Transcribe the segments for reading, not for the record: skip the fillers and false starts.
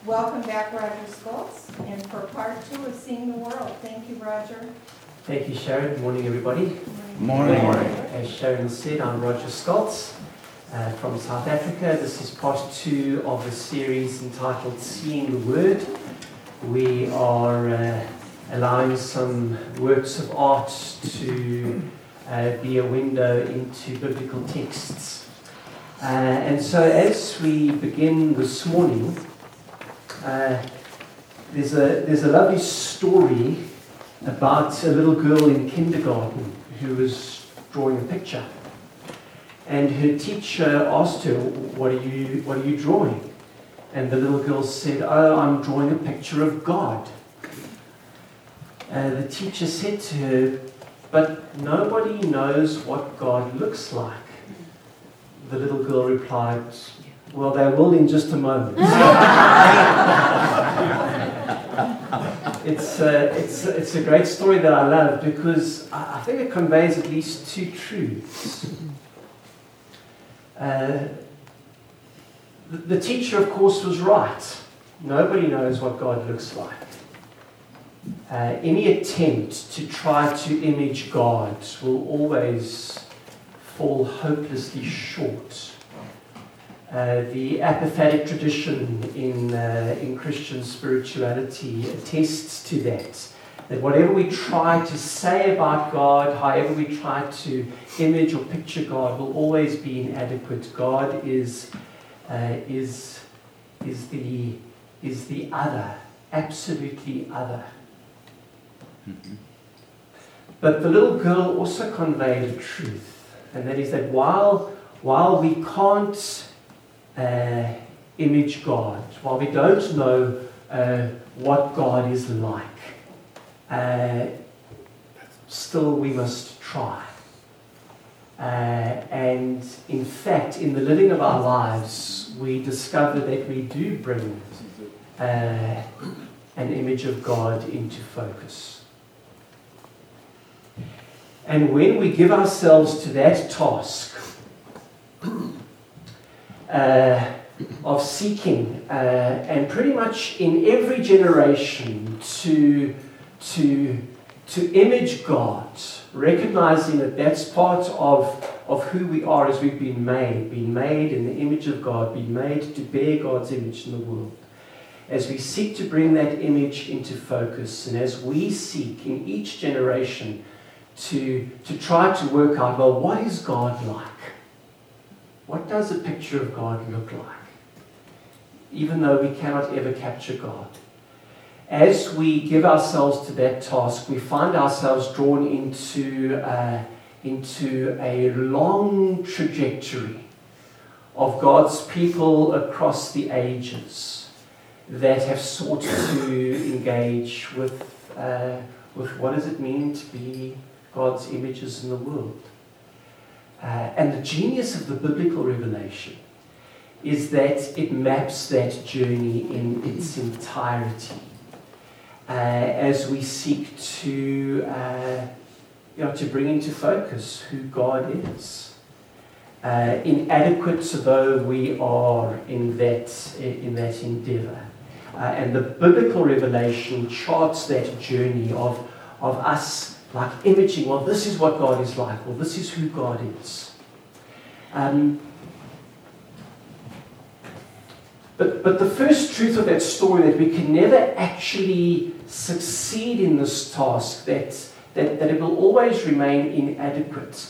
Welcome back, Roger Schultz, and for part 2 of Seeing the World. Thank you, Roger. Thank you, Sharon. Good morning, everybody. Morning. As Sharon said, I'm Roger Schultz from South Africa. This is part 2 of a series entitled Seeing the Word. We are allowing some works of art to be a window into biblical texts. And so as we begin this morning, there's a lovely story about a little girl in kindergarten who was drawing a picture. And her teacher asked her, what are you drawing? And the little girl said, "Oh, I'm drawing a picture of God." The teacher said to her, "But nobody knows what God looks like." The little girl replied, "Well, they will in just a moment." It's a great story that I love because I think it conveys at least 2 truths. The teacher, of course, was right. Nobody knows what God looks like. Any attempt to try to image God will always fall hopelessly short. The apophatic tradition in Christian spirituality attests to that whatever we try to say about God, however we try to image or picture God, will always be inadequate. God is the other, absolutely other. Mm-hmm. But the little girl also conveyed a truth, and that is that while we can't image God, while we don't know what God is like, still we must try. And in fact, in the living of our lives, we discover that we do bring an image of God into focus. And when we give ourselves to that task of seeking, and pretty much in every generation, to image God, recognizing that that's part of who we are as we've been made in the image of God, been made to bear God's image in the world. As we seek to bring that image into focus, and as we seek in each generation to try to work out, well, what is God like? What does a picture of God look like? Even though we cannot ever capture God. As we give ourselves to that task, we find ourselves drawn into a long trajectory of God's people across the ages that have sought to engage with what does it mean to be God's images in the world. And the genius of the biblical revelation is that it maps that journey in its entirety. As we seek to bring into focus who God is, inadequate though we are in that endeavor, and the biblical revelation charts that journey of us like imaging. Well, this is what God is like. Well, this is who God is. But the first truth of that story, that we can never actually succeed in this task, that it will always remain inadequate,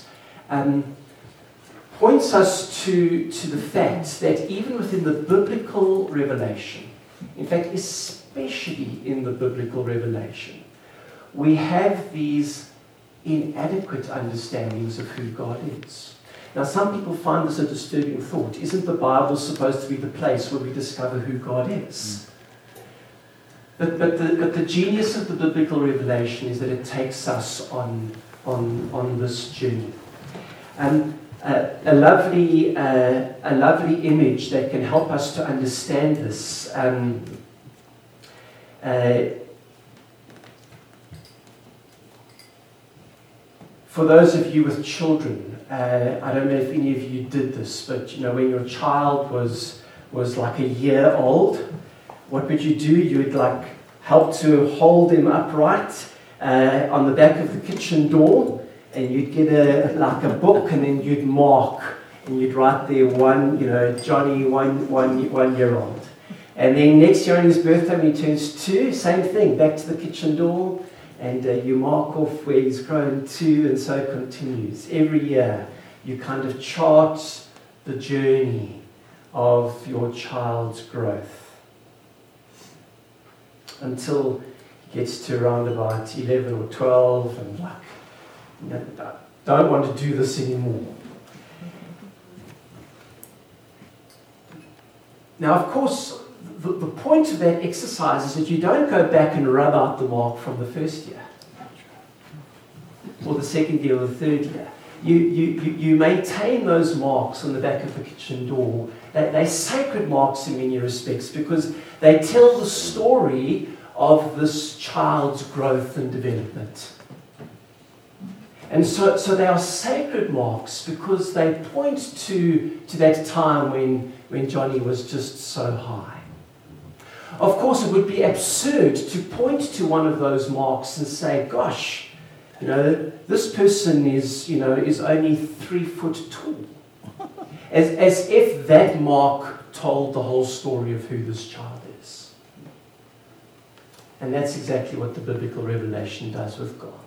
points us to the fact that even within the biblical revelation, in fact, especially in the biblical revelation, we have these inadequate understandings of who God is. Now, some people find this a disturbing thought. Isn't the Bible supposed to be the place where we discover who God is? But the genius of the biblical revelation is that it takes us on this journey. A lovely image that can help us to understand this. For those of you with children, I don't know if any of you did this, but when your child was like a year old, what would you do? You would help to hold them upright on the back of the kitchen door, and you'd get a book, and then you'd mark, and you'd write there Johnny, one year old. And then next year on his birthday, when he turns 2, same thing, back to the kitchen door, and you mark off where he's grown 2, and so it continues. Every year, you kind of chart the journey of your child's growth until he gets to around about 11 or 12, and don't want to do this anymore. Now, of course, the point of that exercise is that you don't go back and rub out the mark from the first year, or the second year, or the third year. You maintain those marks on the back of the kitchen door. They're sacred marks in many respects because they tell the story of this child's growth and development. And so they are sacred marks because they point to that time when Johnny was just so high. Of course, it would be absurd to point to one of those marks and say, gosh, this person is only 3 foot tall. As if that mark told the whole story of who this child is. And that's exactly what the biblical revelation does with God.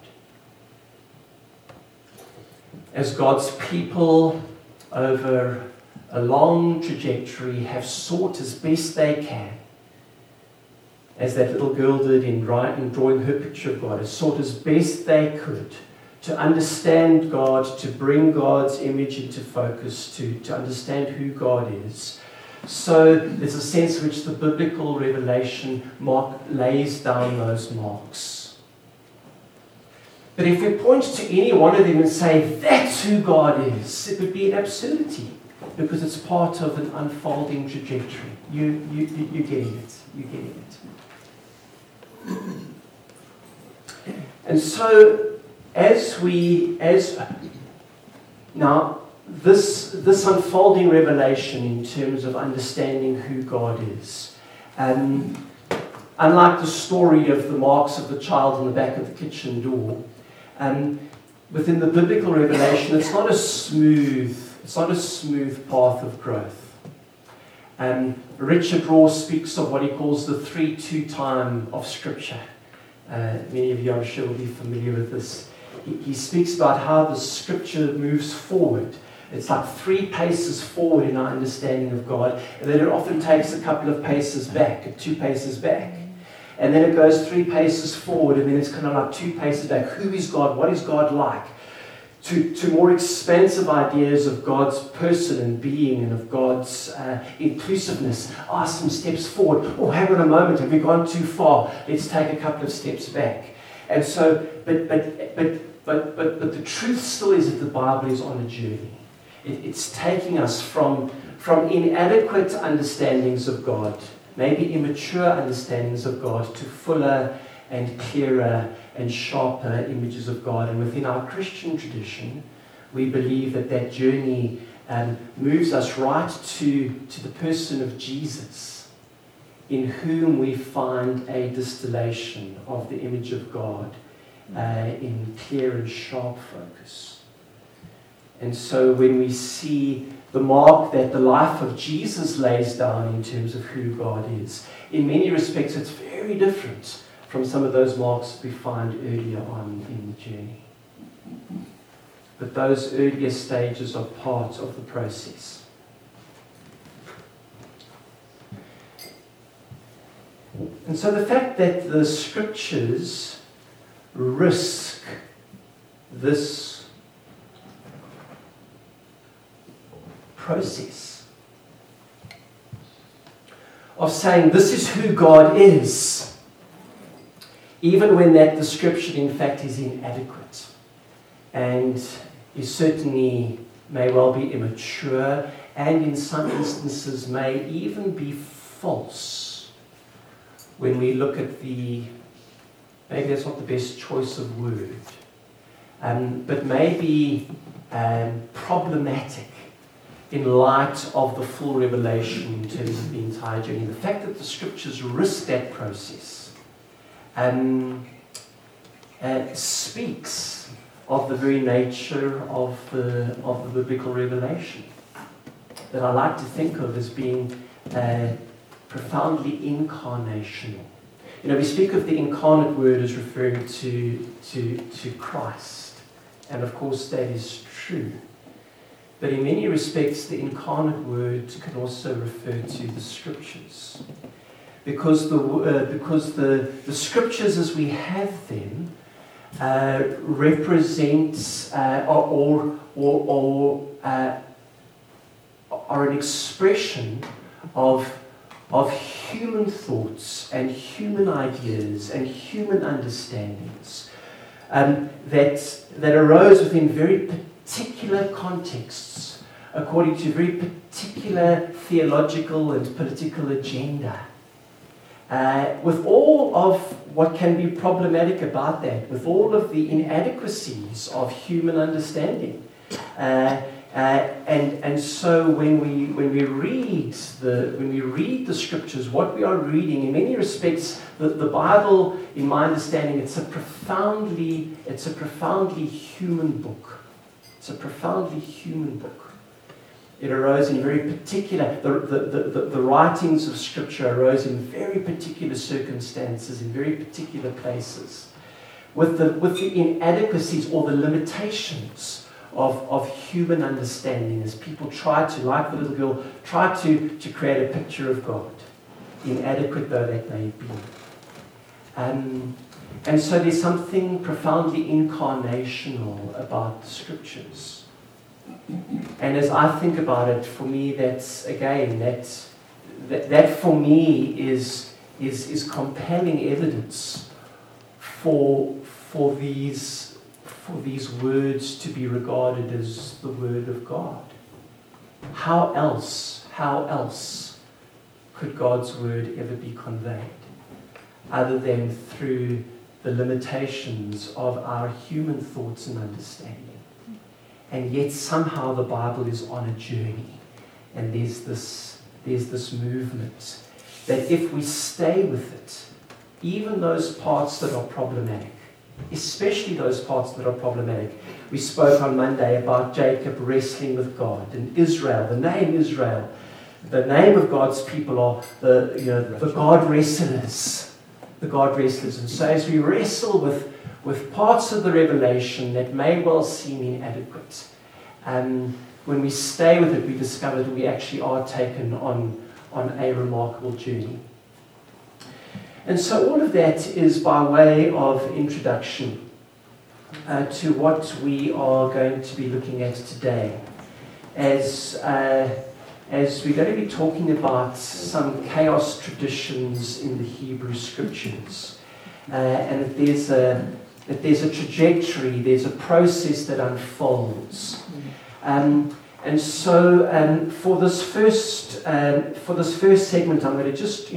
As God's people over a long trajectory have sought as best they can, as that little girl did in drawing her picture of God, has sought as best they could to understand God, to bring God's image into focus, to understand who God is. So there's a sense in which the biblical revelation lays down those marks. But if we point to any one of them and say, that's who God is, it would be an absurdity because it's part of an unfolding trajectory. You're getting it. You're getting it. And so, now this unfolding revelation in terms of understanding who God is, unlike the story of the marks of the child on the back of the kitchen door, within the biblical revelation, it's not a smooth path of growth. Richard Rohr speaks of what he calls the 3-2 time of Scripture. Many of you, I'm sure, will be familiar with this. He speaks about how the Scripture moves forward. It's like 3 paces forward in our understanding of God, and then it often takes a couple of paces back, 2 paces back. And then it goes 3 paces forward, and then it's kind of like 2 paces back. Who is God? What is God like? To more expansive ideas of God's person and being and of God's inclusiveness. Some steps forward. Oh, hang on a moment, have we gone too far? Let's take a couple of steps back. And so, but the truth still is that the Bible is on a journey. It's taking us from inadequate understandings of God, maybe immature understandings of God, to fuller and clearer and sharper images of God. And within our Christian tradition, we believe that journey moves us right to the person of Jesus, in whom we find a distillation of the image of God in clear and sharp focus. And so when we see the mark that the life of Jesus lays down in terms of who God is, in many respects it's very different from some of those marks we find earlier on in the journey. But those earlier stages are part of the process. And so the fact that the Scriptures risk this process of saying this is who God is, even when that description in fact is inadequate and is certainly may well be immature and in some instances may even be false when we look at maybe that's not the best choice of word, but maybe problematic in light of the full revelation in terms of the entire journey. The fact that the scriptures risk that process speaks of the very nature of the biblical revelation that I like to think of as being profoundly incarnational. We speak of the incarnate word as referring to Christ, and of course that is true. But in many respects, the incarnate word can also refer to the scriptures, because the scriptures as we have them represents or are an expression of human thoughts and human ideas and human understandings that arose within very particular contexts, according to very particular theological and political agenda. With all of what can be problematic about that, with all of the inadequacies of human understanding. And so when we read the scriptures, what we are reading, in many respects, the Bible, in my understanding, it's a profoundly human book. It's a profoundly human book. It arose in very particular, the writings of Scripture arose in very particular circumstances, in very particular places, with the inadequacies or the limitations of human understanding, as people try to, like the little girl, try to create a picture of God, inadequate though that may be. And so there's something profoundly incarnational about the Scriptures. And as I think about it, for me, that's again that for me is compelling evidence for these words to be regarded as the Word of God. How else could God's Word ever be conveyed other than through the limitations of our human thoughts and understanding? And yet somehow the Bible is on a journey, and there's this movement that if we stay with it, even those parts that are problematic, especially those parts that are problematic. We spoke on Monday about Jacob wrestling with God, and Israel, the name Israel, the name of God's people are the God wrestlers, the God wrestlers. And so as we wrestle with parts of the revelation that may well seem inadequate, when we stay with it, we discover that we actually are taken on a remarkable journey. And so all of that is by way of introduction to what we are going to be looking at today, as we're going to be talking about some chaos traditions in the Hebrew Scriptures, and that there's a trajectory, there's a process that unfolds. And so for this first segment, I'm going to just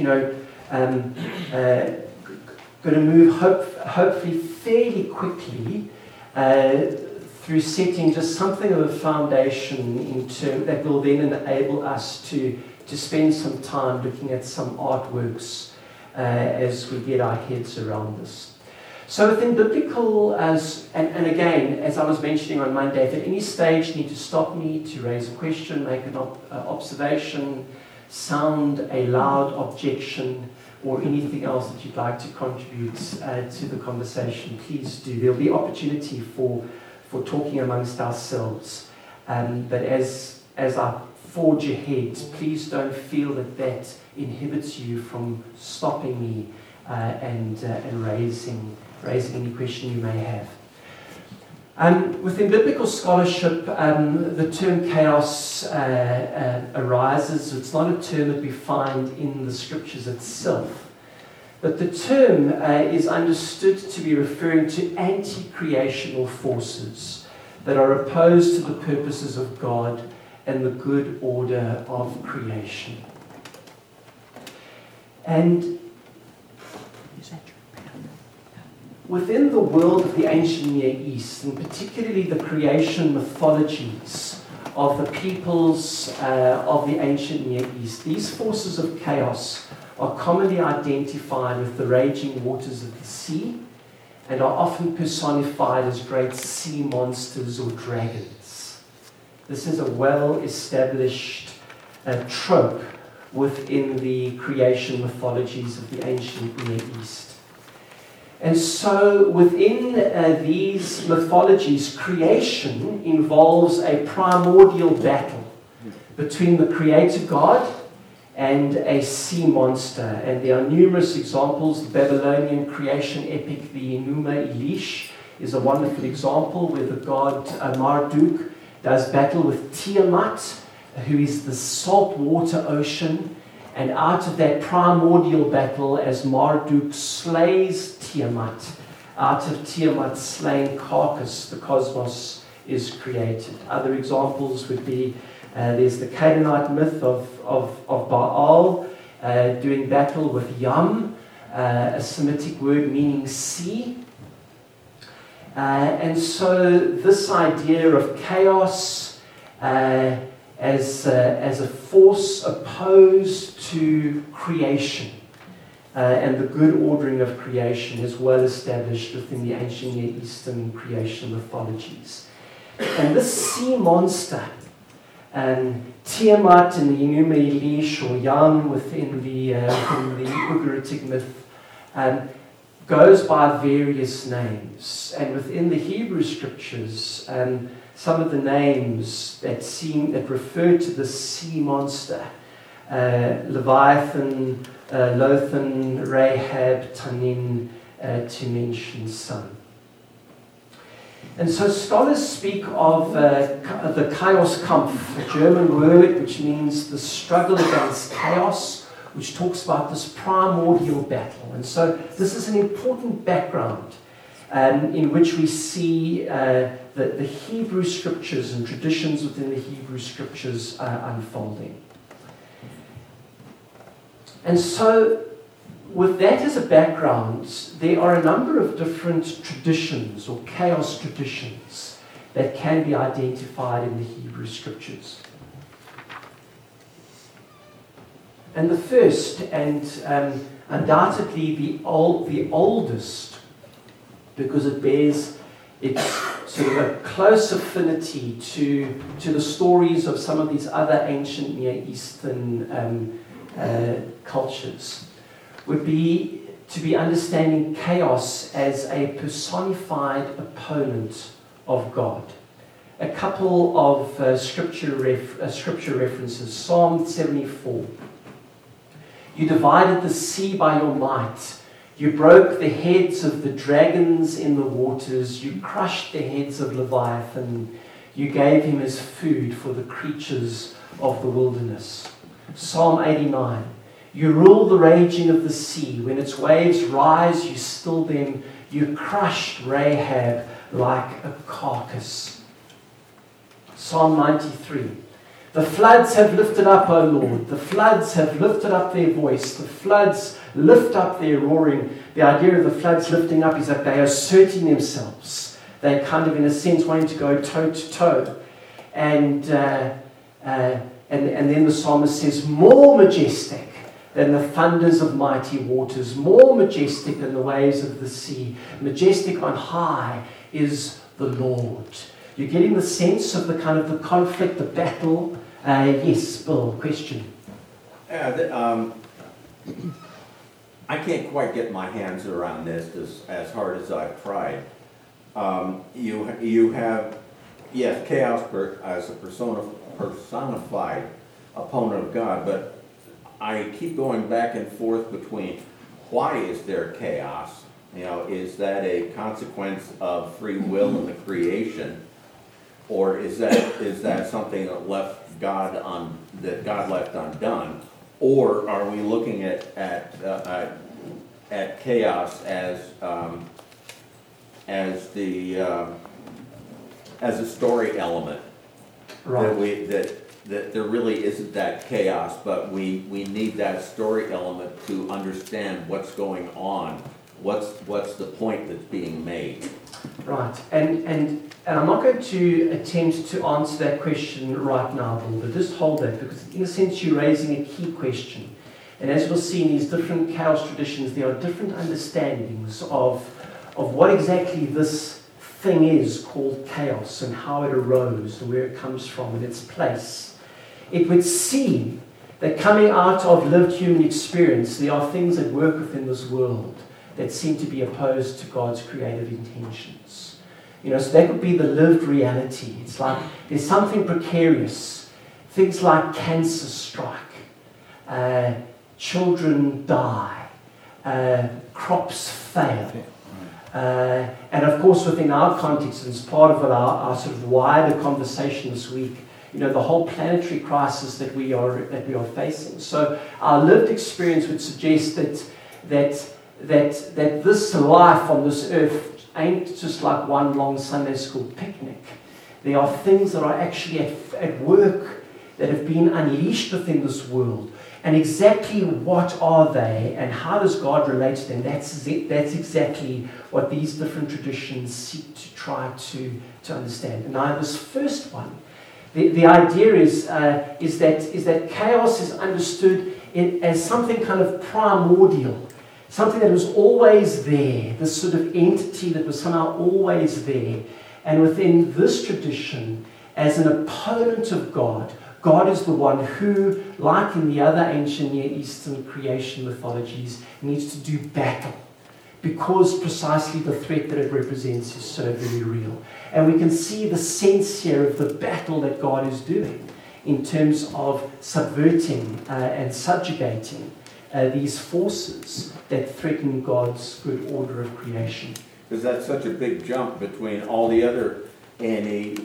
going to move hopefully fairly quickly through setting just something of a foundation that will then enable us to spend some time looking at some artworks as we get our heads around this. So within biblical, and again, as I was mentioning on Monday, if at any stage you need to stop me, to raise a question, make an observation, sound a loud objection, or anything else that you'd like to contribute to the conversation, please do. There'll be opportunity for talking amongst ourselves. But as I forge ahead, please don't feel that inhibits you from stopping me and raising any question you may have. Within biblical scholarship, the term chaos arises. It's not a term that we find in the Scriptures itself, but the term is understood to be referring to anti-creational forces that are opposed to the purposes of God and the good order of creation. And within the world of the ancient Near East, and particularly the creation mythologies of the peoples of the ancient Near East. These forces of chaos are commonly identified with the raging waters of the sea and are often personified as great sea monsters or dragons. This is a well-established trope within the creation mythologies of the ancient Near East. And so within these mythologies, creation involves a primordial battle between the creator God and a sea monster. And there are numerous examples. The Babylonian creation epic, the Enuma Elish, is a wonderful example where the god Marduk does battle with Tiamat, who is the saltwater ocean. And out of that primordial battle, as Marduk slays Tiamat, out of Tiamat's slain carcass, the cosmos is created. Other examples would be, there's the Canaanite myth of Baal doing battle with Yam, a Semitic word meaning sea. And so this idea of chaos as a force opposed to creation and the good ordering of creation is well established within the ancient Near Eastern creation mythologies. And this sea monster, Tiamat in the Enuma Elish or Yam within the Ugaritic myth, goes by various names. And within the Hebrew scriptures, some of the names that refer to the sea monster, Leviathan, Lothan, Rahab, Tanin, to mention some. And so scholars speak of the Chaoskampf, a German word which means the struggle against chaos, which talks about this primordial battle. And so this is an important background in which we see the Hebrew scriptures and traditions within the Hebrew scriptures unfolding. And so, with that as a background, there are a number of different traditions or chaos traditions that can be identified in the Hebrew scriptures. And the first, and undoubtedly the oldest, because it bears its sort of a close affinity to the stories of some of these other ancient Near Eastern cultures, would be to be understanding chaos as a personified opponent of God. A couple of scripture references. Psalm 74. You divided the sea by your might. You broke the heads of the dragons in the waters. You crushed the heads of Leviathan. You gave him as food for the creatures of the wilderness. Psalm 89. You rule the raging of the sea. When its waves rise, you still them. You crushed Rahab like a carcass. Psalm 93. The floods have lifted up, O Lord. The floods have lifted up their voice. The floods lift up their roaring. The idea of the floods lifting up is that they are asserting themselves. They're kind of, in a sense, wanting to go toe to toe. And then the psalmist says, more majestic than the thunders of mighty waters, more majestic than the waves of the sea. Majestic on high is the Lord. You're getting the sense of the kind of the conflict, the battle. Yes, Bill, question. I can't quite get my hands around this as hard as I've tried. You have, yes, chaos as a personified opponent of God, but I keep going back and forth between why is there chaos? You know, is that a consequence of free will in the creation, or is that something that God left undone, or are we looking at chaos as a story element? Right. That there really isn't that chaos, but we need that story element to understand what's going on. What's the point that's being made? Right, and I'm not going to attempt to answer that question right now, Bill, but just hold that, because in a sense you're raising a key question. And as we'll see in these different chaos traditions, there are different understandings of what exactly this thing is called chaos and how it arose and where it comes from and its place. It would seem that coming out of lived human experience, there are things at work within this world that seem to be opposed to God's creative intentions. So that would be the lived reality. It's like there's something precarious. Things like cancer strike, children die, crops fail. And of course, within our context, and as part of our sort of wider conversation this week, the whole planetary crisis that we are facing. So our lived experience would suggest that this life on this earth ain't just like one long Sunday school picnic. There are things that are actually at work that have been unleashed within this world. And exactly what are they and how does God relate to them? That's exactly what these different traditions seek to try to understand. And now this first one, the idea is that chaos is understood as something kind of primordial, something that was always there, this sort of entity that was somehow always there. And within this tradition, as an opponent of God, God is the one who, like in the other ancient Near Eastern creation mythologies, needs to do battle, because precisely the threat that it represents is so very real. And we can see the sense here of the battle that God is doing in terms of subverting and subjugating these forces that threaten God's good order of creation. Because that's such a big jump between all the other Annie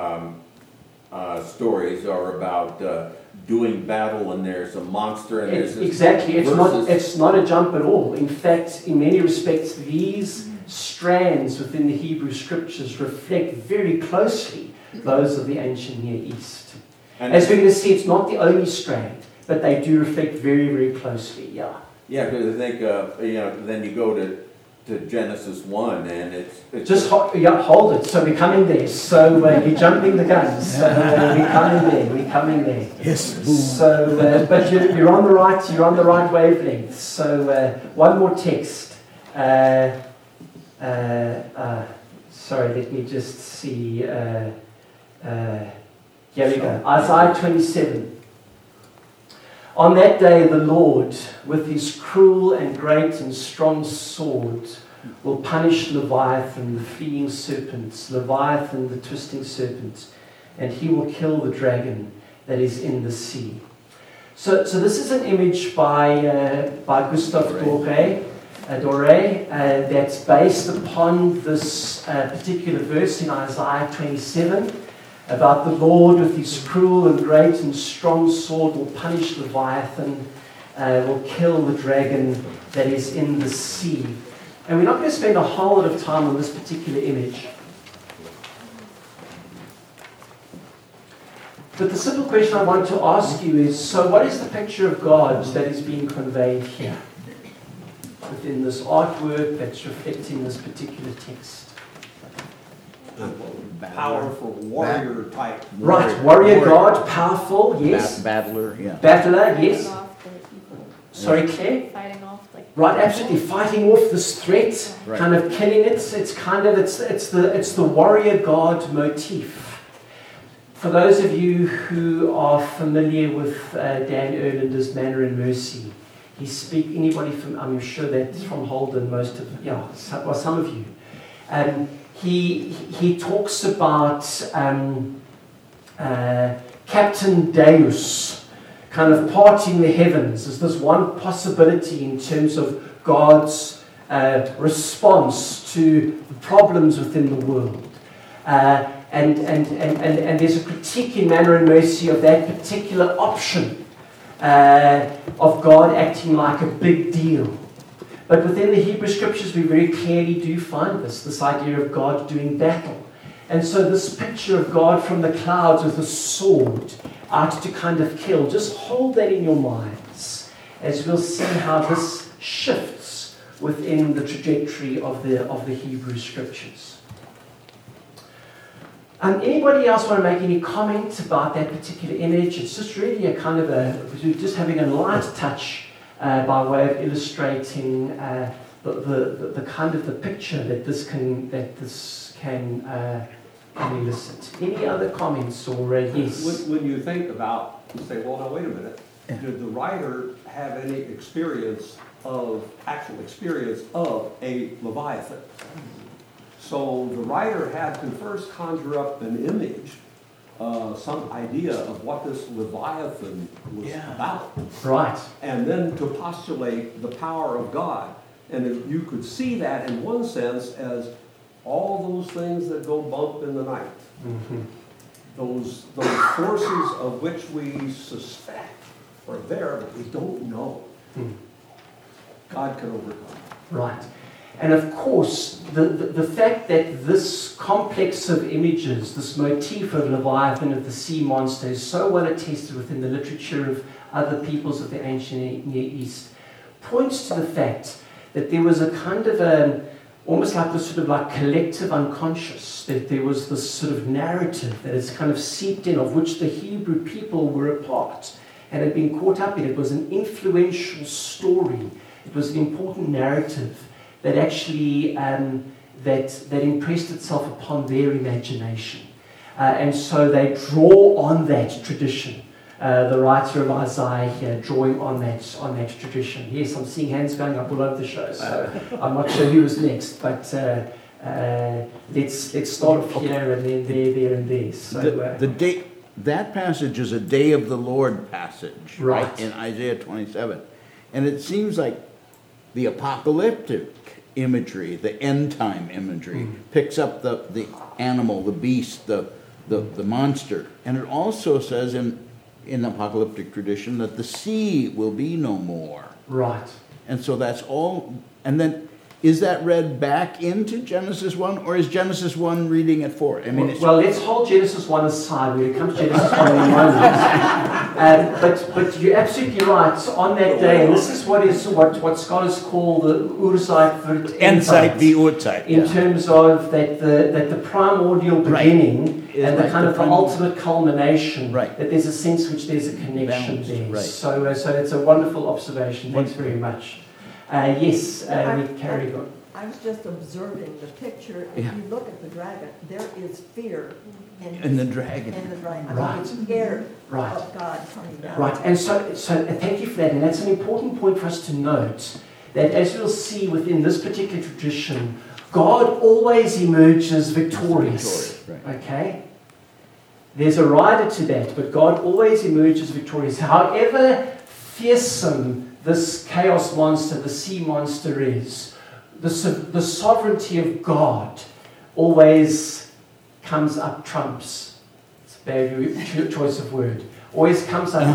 stories are about doing battle, and there's a monster, and there's this exactly. It's not a jump at all. In fact, in many respects, these strands within the Hebrew Scriptures reflect very closely those of the ancient Near East. And as we're going to see, it's not the only strand, but they do reflect very, very closely. Yeah. Yeah, because I think then you go to Genesis 1, and it's just hold it. So we're coming there. So you're jumping the guns. So we're coming there. Yes. So, but you're on the right wavelength. So one more text. Sorry, let me just see. Here we go. Isaiah 27. On that day, the Lord, with his cruel and great and strong sword, will punish Leviathan, the fleeing serpent, Leviathan, the twisting serpent, and he will kill the dragon that is in the sea. So this is an image by Gustave Doré, that's based upon this particular verse in Isaiah 27. About the Lord with his cruel and great and strong sword will punish Leviathan, will kill the dragon that is in the sea. And we're not going to spend a whole lot of time on this particular image. But the simple question I want to ask you is, so what is the picture of God that is being conveyed here within this artwork that's reflecting this particular text? Powerful warrior type. Right, warrior God, powerful, yes. Battler, yeah. Battler, yes. Fighting off the evil. Sorry, Claire? Fighting off Right, absolutely, fighting off this threat, Right. kind of killing it. It's the warrior God motif. For those of you who are familiar with Dan Erlander's Manner and Mercy, anybody from, I'm sure that's from Holden, some of you. He talks about Captain Deus kind of parting the heavens as this one possibility in terms of God's response to the problems within the world. And there's a critique in Manner and Mercy of that particular option of God acting like a big deal. But within the Hebrew Scriptures, we very clearly do find this idea of God doing battle. And so this picture of God from the clouds with a sword out to kind of kill, just hold that in your minds as we'll see how this shifts within the trajectory of the Hebrew Scriptures. Anybody else want to make any comment about that particular image? It's just really a kind of just having a light touch by way of illustrating the kind of the picture that this can elicit. Any other comments or yes? When you think about, you say, well, now wait a minute, did the writer have any actual experience of a Leviathan? So the writer had to first conjure up an image, some idea of what this Leviathan was about. Right. And then to postulate the power of God. And if you could see that in one sense as all those things that go bump in the night. Mm-hmm. Those forces of which we suspect are there, but we don't know. God can overcome. Right. And of course, the fact that this complex of images, this motif of Leviathan, of the sea monster, is so well attested within the literature of other peoples of the ancient Near East, points to the fact that there was a kind of almost like this sort of like collective unconscious, that there was this sort of narrative that is kind of seeped in, of which the Hebrew people were a part and had been caught up in. It was an influential story. It was an important narrative that actually that impressed itself upon their imagination. And so they draw on that tradition. The writer of Isaiah here drawing on that tradition. Yes, I'm seeing hands going up all over the show, so I'm not sure who was next, but let's start off here and then there and there. So, that passage is a day of the Lord passage, right, in Isaiah 27. And it seems like the apocalyptic imagery, the end time imagery, picks up the animal, the beast, the monster. And it also says in the apocalyptic tradition that the sea will be no more. Right. And so that's all. And then is that read back into Genesis 1, or is Genesis 1 reading it for? I mean, well, let's hold Genesis 1 aside. We'll come to Genesis 1 in a moment. But you're absolutely right. On that day, and this is what scholars call the Urzeit wird Endzeit wie Urzeit. In terms of that the primordial beginning and the kind of the ultimate culmination. Right. That there's a sense in which there's a connection Balance, there. right. So it's a wonderful observation. Thanks very much. Yes, we carry on. I was just observing the picture. If you look at the dragon, there is fear in the dragon. In the dragon. Right. I mean, it's scared Right. of God coming down. Right, and so thank you for that. And that's an important point for us to note, that as we'll see within this particular tradition, God always emerges victorious. Right. Okay? There's a rider to that, but God always emerges victorious. However fearsome this chaos monster, the sea monster is, the sovereignty of God always comes up trumps. It's a bad choice of word. Always comes up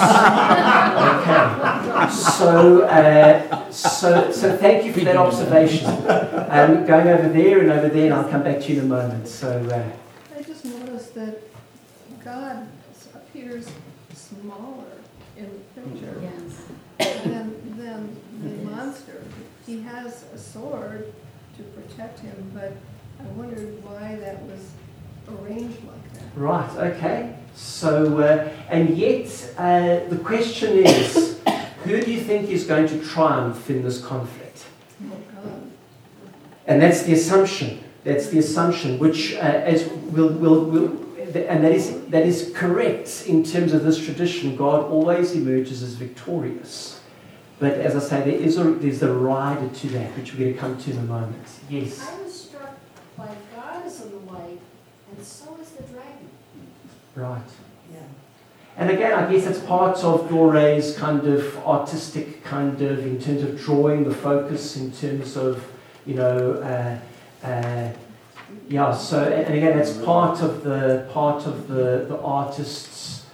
tops. Okay. So thank you for that observation. Going over there, and I'll come back to you in a moment. So I just noticed that God appears smaller in the picture than the monster. He has a sword to protect him, but I wondered why that was arranged like that. right, okay. So and yet the question is, who do you think is going to triumph in this conflict? Oh, God. And that's the assumption. That's the assumption, which as and that is correct in terms of this tradition. God always emerges as victorious. But as I say, there's a rider to that, which we're going to come to in a moment. Yes. I was struck by God is in the light, and so is the dragon. Right. Yeah. And again, I guess it's part of Dore's kind of artistic kind of, in terms of drawing the focus, in terms of, so, and again, it's part of the artist's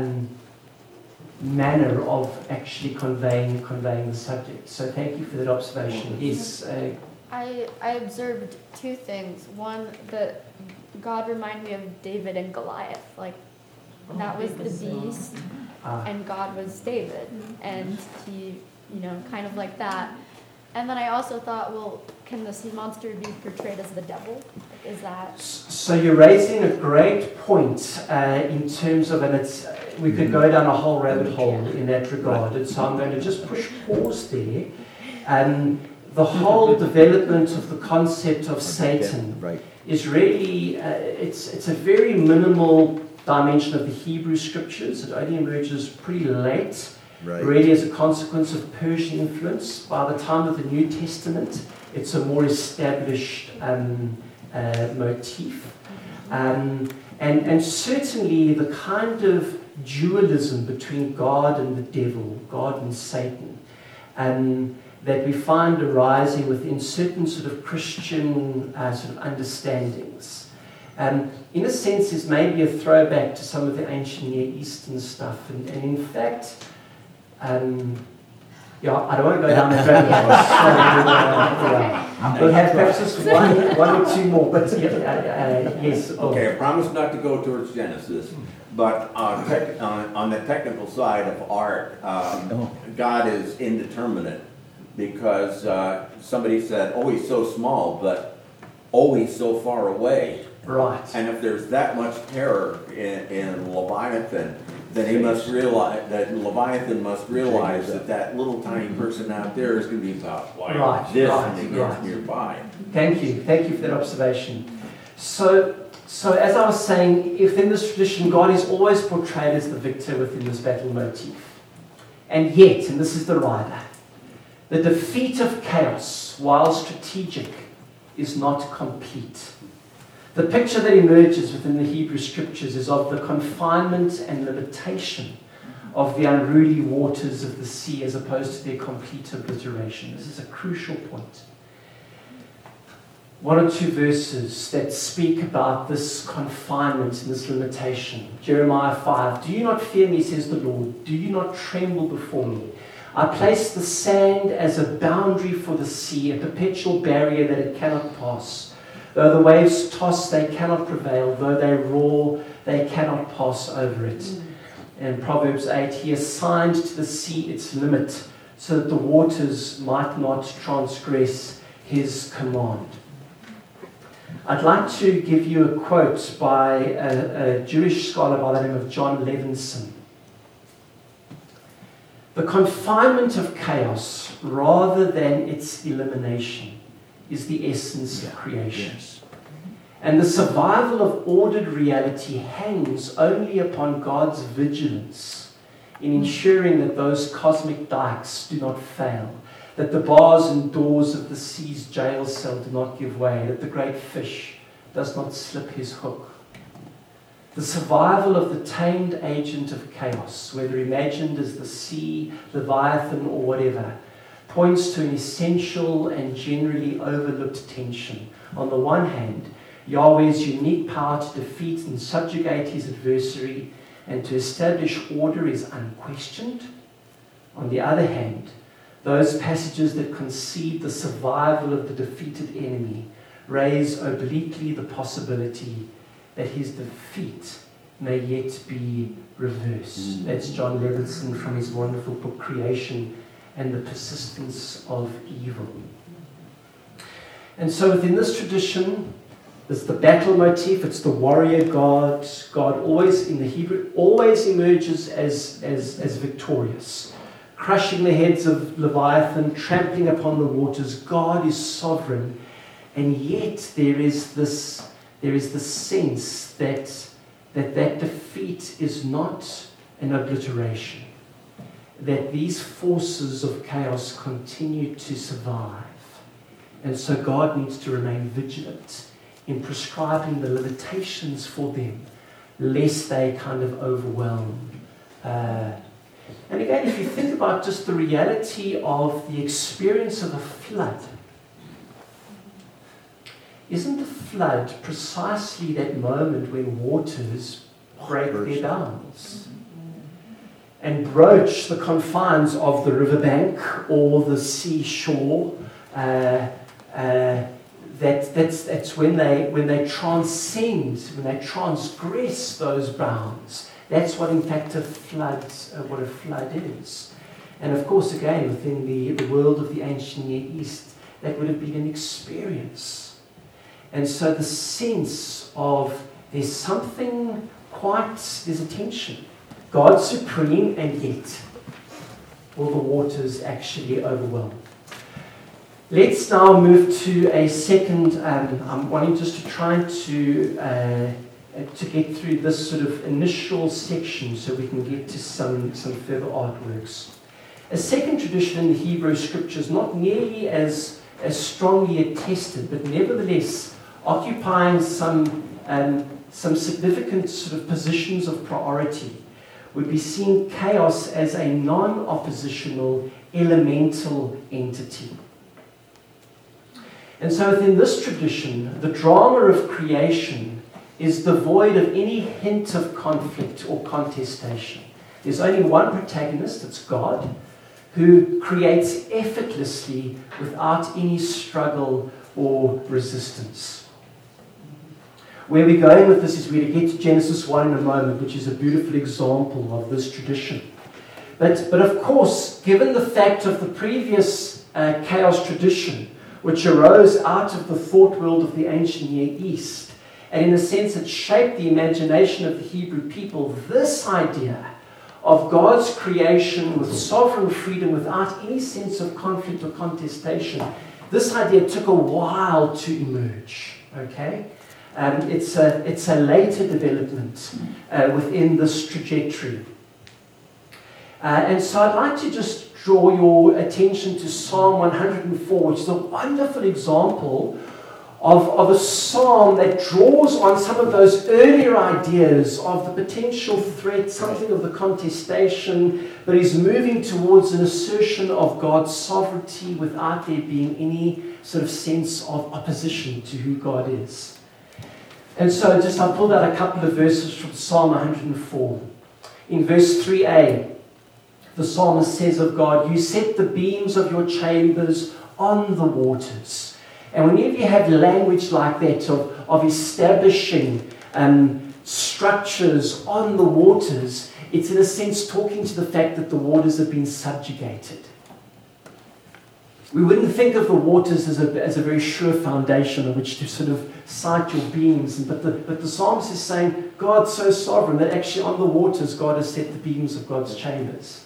manner of actually conveying the subject. So thank you for that observation. Yes. I observed two things. One, that God reminded me of David and Goliath. Like, that was the beast, and God was David. And he, kind of like that. And then I also thought, well, can this monster be portrayed as the devil? Is that? So you're raising a great point in terms of, and it's we could go down a whole rabbit hole in that regard. And so I'm going to just push pause there. The whole development of the concept of Satan Right. is really, it's a very minimal dimension of the Hebrew scriptures. It only emerges pretty late, Right. really as a consequence of Persian influence. By the time of the New Testament, it's a more established motif. And certainly the kind of dualism between God and the devil, God and Satan, that we find arising within certain sort of Christian sort of understandings. In a sense, is maybe a throwback to some of the ancient Near Eastern stuff. And in fact, I don't want to go down the rabbit hole. We'll have perhaps just one or two more, but yes. Okay, I promise not to go towards Genesis, but on the technical side of art, God is indeterminate because somebody said, oh, he's so small, but oh, he's so far away. Right. And if there's that much terror in Leviathan, then he must realize that Leviathan must realize that little tiny person out there is going to be about like this and he gets nearby. Thank you for that observation. So as I was saying, if in this tradition God is always portrayed as the victor within this battle motif, and yet, and this is the rider, the defeat of chaos, while strategic, is not complete. The picture that emerges within the Hebrew scriptures is of the confinement and limitation of the unruly waters of the sea as opposed to their complete obliteration. This is a crucial point. One or two verses that speak about this confinement and this limitation. Jeremiah 5, do you not fear me, says the Lord? Do you not tremble before me? I place the sand as a boundary for the sea, a perpetual barrier that it cannot pass. Though the waves toss, they cannot prevail. Though they roar, they cannot pass over it. In Proverbs 8, he assigned to the sea its limit so that the waters might not transgress his command. I'd like to give you a quote by a Jewish scholar by the name of John Levinson. The confinement of chaos, rather than its elimination, is the essence of creation. Yes. And the survival of ordered reality hangs only upon God's vigilance in ensuring that those cosmic dikes do not fail, that the bars and doors of the sea's jail cell do not give way, that the great fish does not slip his hook. The survival of the tamed agent of chaos, whether imagined as the sea, Leviathan, or whatever, points to an essential and generally overlooked tension. On the one hand, Yahweh's unique power to defeat and subjugate his adversary and to establish order is unquestioned. On the other hand, those passages that concede the survival of the defeated enemy raise obliquely the possibility that his defeat may yet be reversed. That's John Levinson from his wonderful book, Creation and the Persistence of Evil. And so within this tradition, there's the battle motif, it's the warrior god. God always, in the Hebrew, always emerges as victorious, crushing the heads of Leviathan, trampling upon the waters. God is sovereign, and yet there is this sense that defeat is not an obliteration, that these forces of chaos continue to survive. And so God needs to remain vigilant in prescribing the limitations for them, lest they kind of overwhelm. And again, if you think about just the reality of the experience of a flood, isn't the flood precisely that moment when waters break their bounds and broach the confines of the riverbank or the seashore? That's when they transcend, when they transgress those bounds. That's what, in fact, what a flood is. And of course, again, within the world of the ancient Near East, that would have been an experience. And so the sense of there's a tension. God's supreme, and yet all the waters actually overwhelm. Let's now move to a second. I'm wanting just to try to get through this sort of initial section so we can get to some further artworks. A second tradition in the Hebrew Scriptures, not nearly as strongly attested, but nevertheless occupying some significant sort of positions of priority, would be seeing chaos as a non-oppositional elemental entity. And so within this tradition, the drama of creation is devoid of any hint of conflict or contestation. There's only one protagonist, it's God, who creates effortlessly without any struggle or resistance. Where we're going with this is we're going to get to Genesis 1 in a moment, which is a beautiful example of this tradition. But of course, given the fact of the previous chaos tradition, which arose out of the thought world of the ancient Near East, and in a sense it shaped the imagination of the Hebrew people, this idea of God's creation with sovereign freedom without any sense of conflict or contestation, this idea took a while to emerge. Okay? It's a later development within this trajectory. And so I'd like to just draw your attention to Psalm 104, which is a wonderful example of a psalm that draws on some of those earlier ideas of the potential threat, something of the contestation, but is moving towards an assertion of God's sovereignty without there being any sort of sense of opposition to who God is. And so I pulled out a couple of verses from Psalm 104. In verse 3a, the psalmist says of God, "You set the beams of your chambers on the waters." And whenever you have language like that of establishing structures on the waters, it's in a sense talking to the fact that the waters have been subjugated. We wouldn't think of the waters as a very sure foundation on which to sort of site your beams, but the psalmist is saying God's so sovereign that actually on the waters God has set the beams of God's chambers.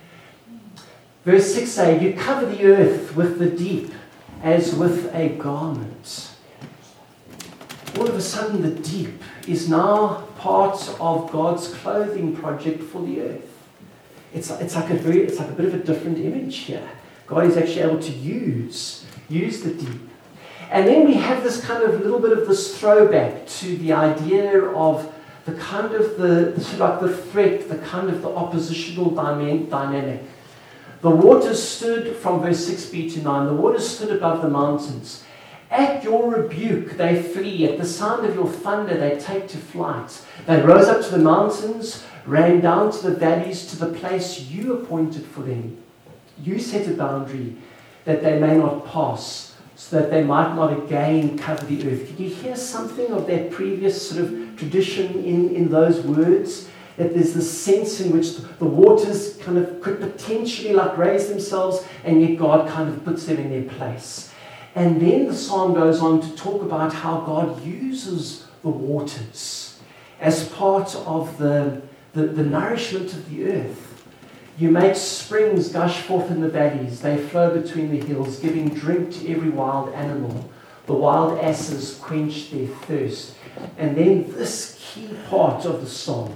Verse 6a, "You cover the earth with the deep as with a garment." All of a sudden the deep is now part of God's clothing project for the earth. It's like a bit of a different image here. God is actually able to use the deep. And then we have this kind of little bit of this throwback to the idea of the kind of the threat, the kind of the oppositional dynamic. The waters stood, from verse 6b to 9, the waters stood above the mountains. At your rebuke they flee, at the sound of your thunder they take to flight. They rose up to the mountains, ran down to the valleys, to the place you appointed for them. You set a boundary that they may not pass, so that they might not again cover the earth. Can you hear something of that previous sort of tradition in those words? That there's this sense in which the waters kind of could potentially like raise themselves, and yet God kind of puts them in their place. And then the psalm goes on to talk about how God uses the waters as part of the nourishment of the earth. You make springs gush forth in the valleys. They flow between the hills, giving drink to every wild animal. The wild asses quench their thirst. And then this key part of the psalm.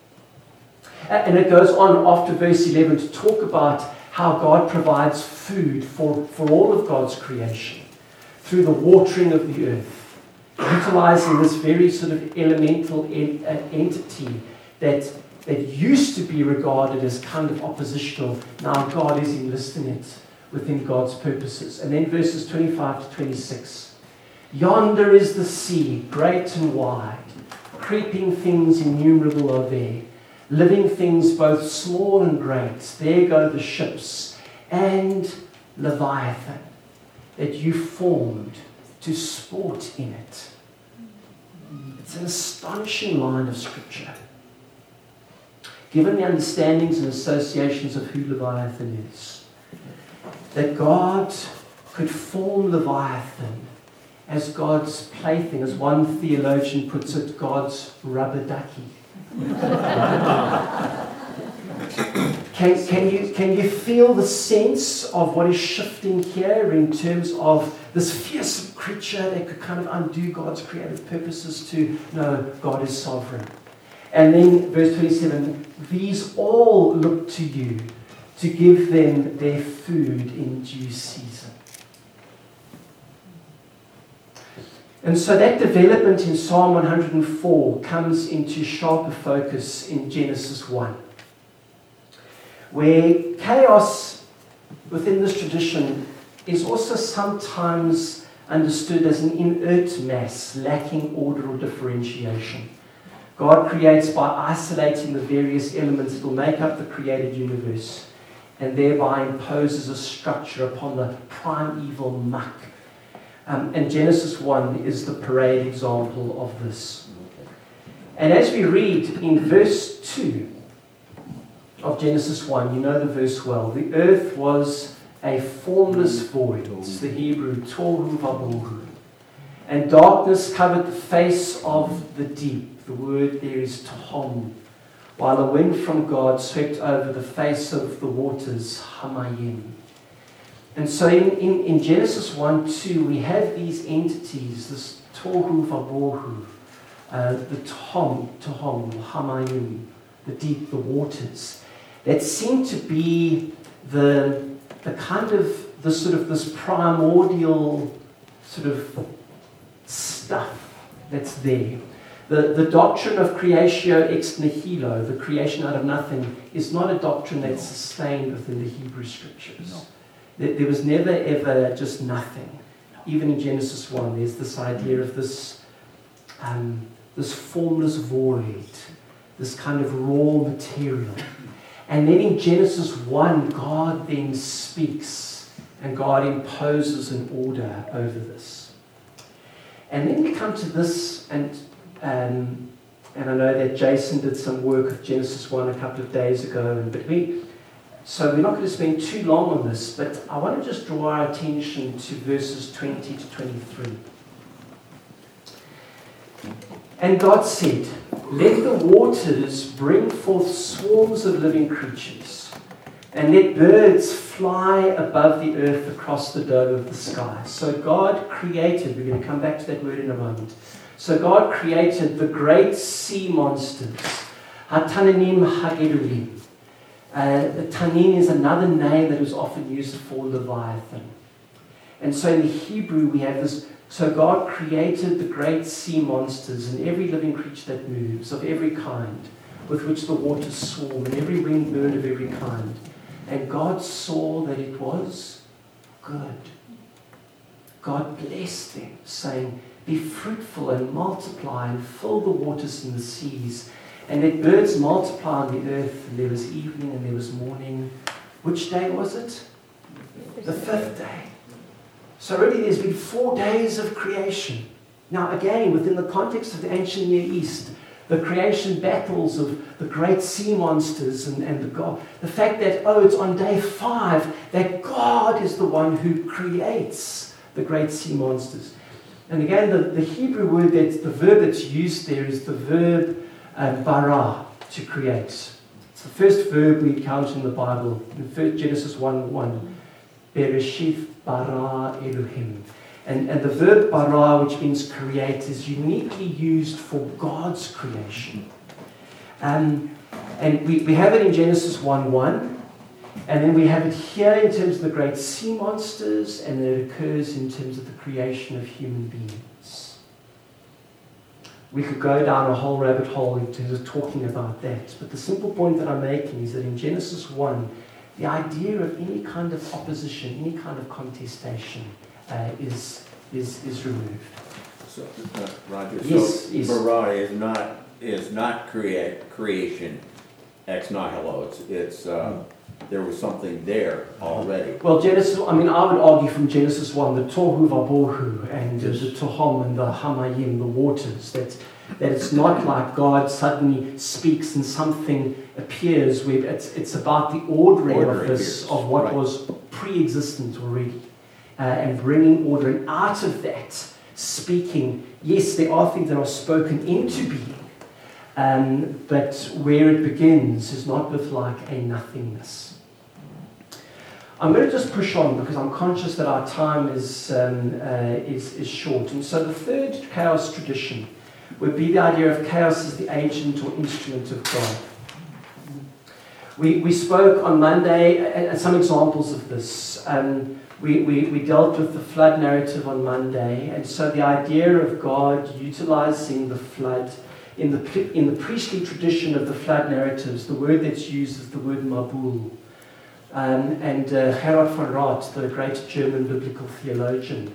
And it goes on after verse 11 to talk about how God provides food for all of God's creation through the watering of the earth, utilizing this very sort of elemental entity that used to be regarded as kind of oppositional. Now God is enlisting it within God's purposes. And then verses 25 to 26. Yonder is the sea, great and wide. Creeping things innumerable are there. Living things both small and great. There go the ships and Leviathan that you formed to sport in it. It's an astonishing line of scripture. given the understandings and associations of who Leviathan is, that God could form Leviathan as God's plaything, as one theologian puts it, God's rubber ducky. Can you feel the sense of what is shifting here in terms of this fearsome creature that could kind of undo God's creative purposes to, no, God is sovereign. And then verse 27, these all look to you to give them their food in due season. And so that development in Psalm 104 comes into sharper focus in Genesis 1, where chaos within this tradition is also sometimes understood as an inert mass lacking order or differentiation. God creates by isolating the various elements that will make up the created universe and thereby imposes a structure upon the primeval muck. And Genesis 1 is the parade example of this. And as we read in verse 2 of Genesis 1, you know the verse well. The earth was a formless void. It's the Hebrew tohu vabohu. And darkness covered the face of the deep. The word there is tahom. While a wind from God swept over the face of the waters, hamayim. And so in Genesis 1-2, we have these entities, this tohu vabohu, the tahom, hamayim, the deep, the waters, that seem to be the kind of, this primordial sort of stuff that's there. The doctrine of creatio ex nihilo, the creation out of nothing, is not a doctrine that's sustained within the Hebrew Scriptures. No. There was never, ever just nothing. Even in Genesis 1, there's this idea of this formless void, this kind of raw material. And then in Genesis 1, God then speaks, and God imposes an order over this. And then we come to this, and I know that Jason did some work of Genesis 1 a couple of days ago, so we're not going to spend too long on this, but I want to just draw our attention to verses 20 to 23. And God said, let the waters bring forth swarms of living creatures, and let birds fly above the earth across the dome of the sky. So God created, we're going to come back to that word in a moment. So God created the great sea monsters, Hatananim Hagedulim. Tanin is another name that was often used for Leviathan. And so in the Hebrew we have this, so God created the great sea monsters and every living creature that moves, of every kind, with which the waters swarm, and every winged bird of every kind. And God saw that it was good. God blessed them, saying, be fruitful and multiply and fill the waters and the seas. And let birds multiply on the earth. And there was evening and there was morning. Which day was it? The fifth day. So already there's been 4 days of creation. Now again, within the context of the ancient Near East, the creation battles of the great sea monsters and the God. The fact that, it's on day 5 that God is the one who creates the great sea monsters. And again, the Hebrew word, the verb that's used there is the verb bara, to create. It's the first verb we encounter in the Bible, in Genesis 1:1. Bereshith bara Elohim. And the verb bara, which means create, is uniquely used for God's creation. And we have it in Genesis 1:1, and then we have it here in terms of the great sea monsters, and it occurs in terms of the creation of human beings. We could go down a whole rabbit hole in terms of talking about that, but the simple point that I'm making is that in Genesis 1, the idea of any kind of opposition, any kind of contestation is removed. So, Roger, Yes, so yes. bara is not creation. ex nihilo. It's there was something there already. Well, Genesis, I mean, I would argue from Genesis 1, the tohu vabohu and the tohom and the hamayim, the waters, that it's not like God suddenly speaks and something appears. Where it's about the ordering of this, of what right. was pre-existent already, and bringing order. And out of that, speaking, yes, there are things that are spoken into being, but where it begins is not with like a nothingness. I'm going to just push on because I'm conscious that our time is short. And so the third chaos tradition would be the idea of chaos as the agent or instrument of God. We spoke on Monday at some examples of this. We dealt with the flood narrative on Monday, and so the idea of God utilizing the flood in the priestly tradition of the flood narratives, the word that's used is the word Mabul. And Gerhard von Rath, the great German biblical theologian,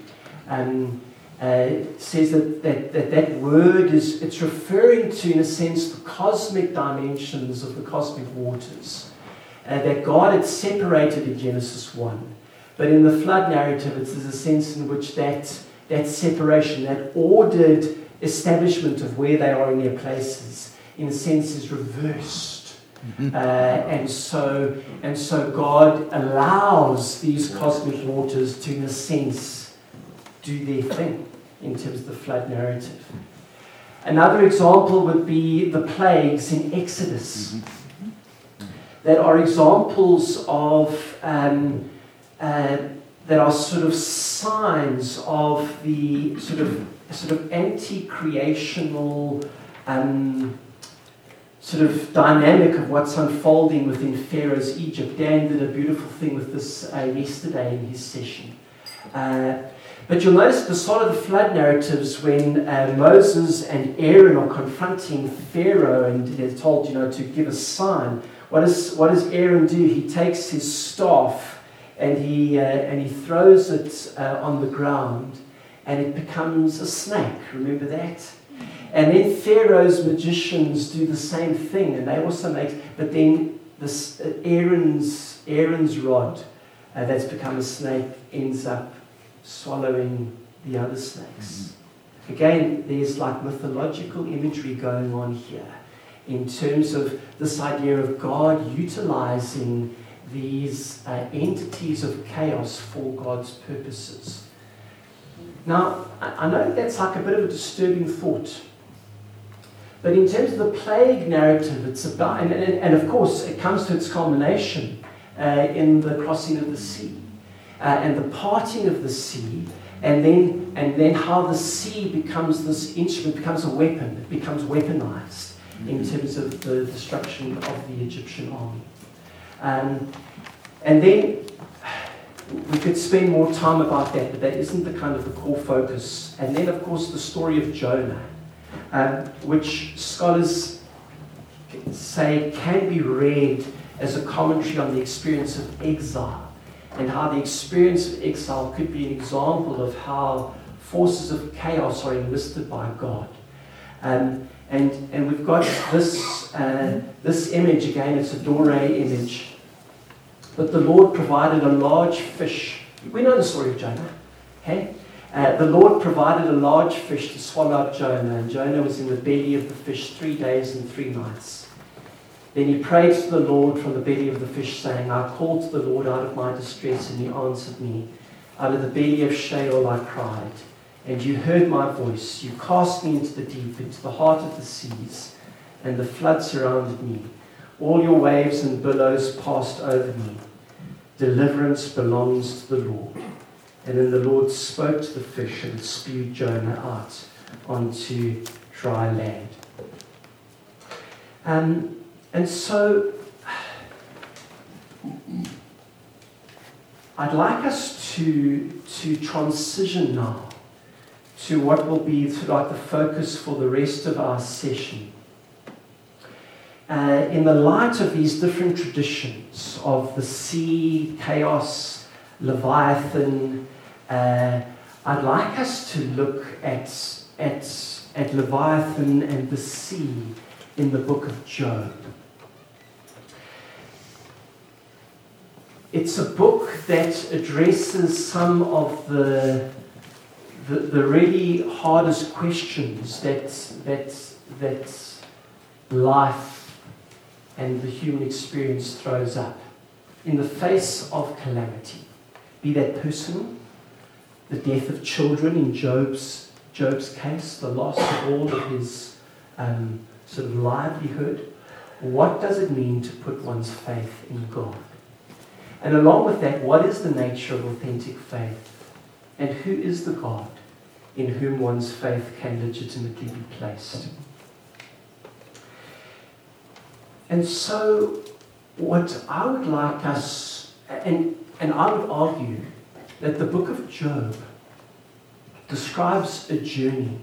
says that word it's referring to, in a sense, the cosmic dimensions of the cosmic waters that God had separated in Genesis 1. But in the flood narrative, there's a sense in which that separation, that ordered establishment of where they are in their places, in a sense, is reversed. And so God allows these cosmic waters to, in a sense, do their thing in terms of the flood narrative. Another example would be the plagues in Exodus, that are examples of that are sort of signs of the sort of anti-creational sort of dynamic of what's unfolding within Pharaoh's Egypt. Dan did a beautiful thing with this yesterday in his session. But you'll notice at the start of the flood narratives, when Moses and Aaron are confronting Pharaoh and they're told, to give a sign, what does Aaron do? He takes his staff and he throws it on the ground, and it becomes a snake. Remember that? And then Pharaoh's magicians do the same thing, and they also but then this Aaron's rod that's become a snake ends up swallowing the other snakes. Again, there's like mythological imagery going on here in terms of this idea of God utilizing these entities of chaos for God's purposes. Now, I know that's like a bit of a disturbing thought. But in terms of the plague narrative, it's about, and of course it comes to its culmination in the crossing of the sea and the parting of the sea, and then how the sea becomes this instrument, becomes a weapon, it becomes weaponized in terms of the destruction of the Egyptian army. And then we could spend more time about that, but that isn't the kind of the core focus. And then, of course, the story of Jonah, which scholars say can be read as a commentary on the experience of exile, and how the experience of exile could be an example of how forces of chaos are enlisted by God. And we've got this image again. It's a Doré image. But the Lord provided a large fish. We know the story of Jonah. Okay? The Lord provided a large fish to swallow up Jonah, and Jonah was in the belly of the fish 3 days and 3 nights. Then he prayed to the Lord from the belly of the fish, saying, I called to the Lord out of my distress, and he answered me. Out of the belly of Sheol I cried, and you heard my voice. You cast me into the deep, into the heart of the seas, and the flood surrounded me. All your waves and billows passed over me. Deliverance belongs to the Lord. And then the Lord spoke to the fish, and it spewed Jonah out onto dry land. And so I'd like us to transition now to what will be like the focus for the rest of our session. In the light of these different traditions of the sea, chaos, Leviathan, I'd like us to look at Leviathan and the sea in the book of Job. it's a book that addresses some of the really hardest questions that life and the human experience throws up in the face of calamity. Be that personal, the death of children in Job's case, the loss of all of his sort of livelihood. What does it mean to put one's faith in God? And along with that, what is the nature of authentic faith? And who is the God in whom one's faith can legitimately be placed? And so, what I would like us, and I would argue that the book of Job describes a journey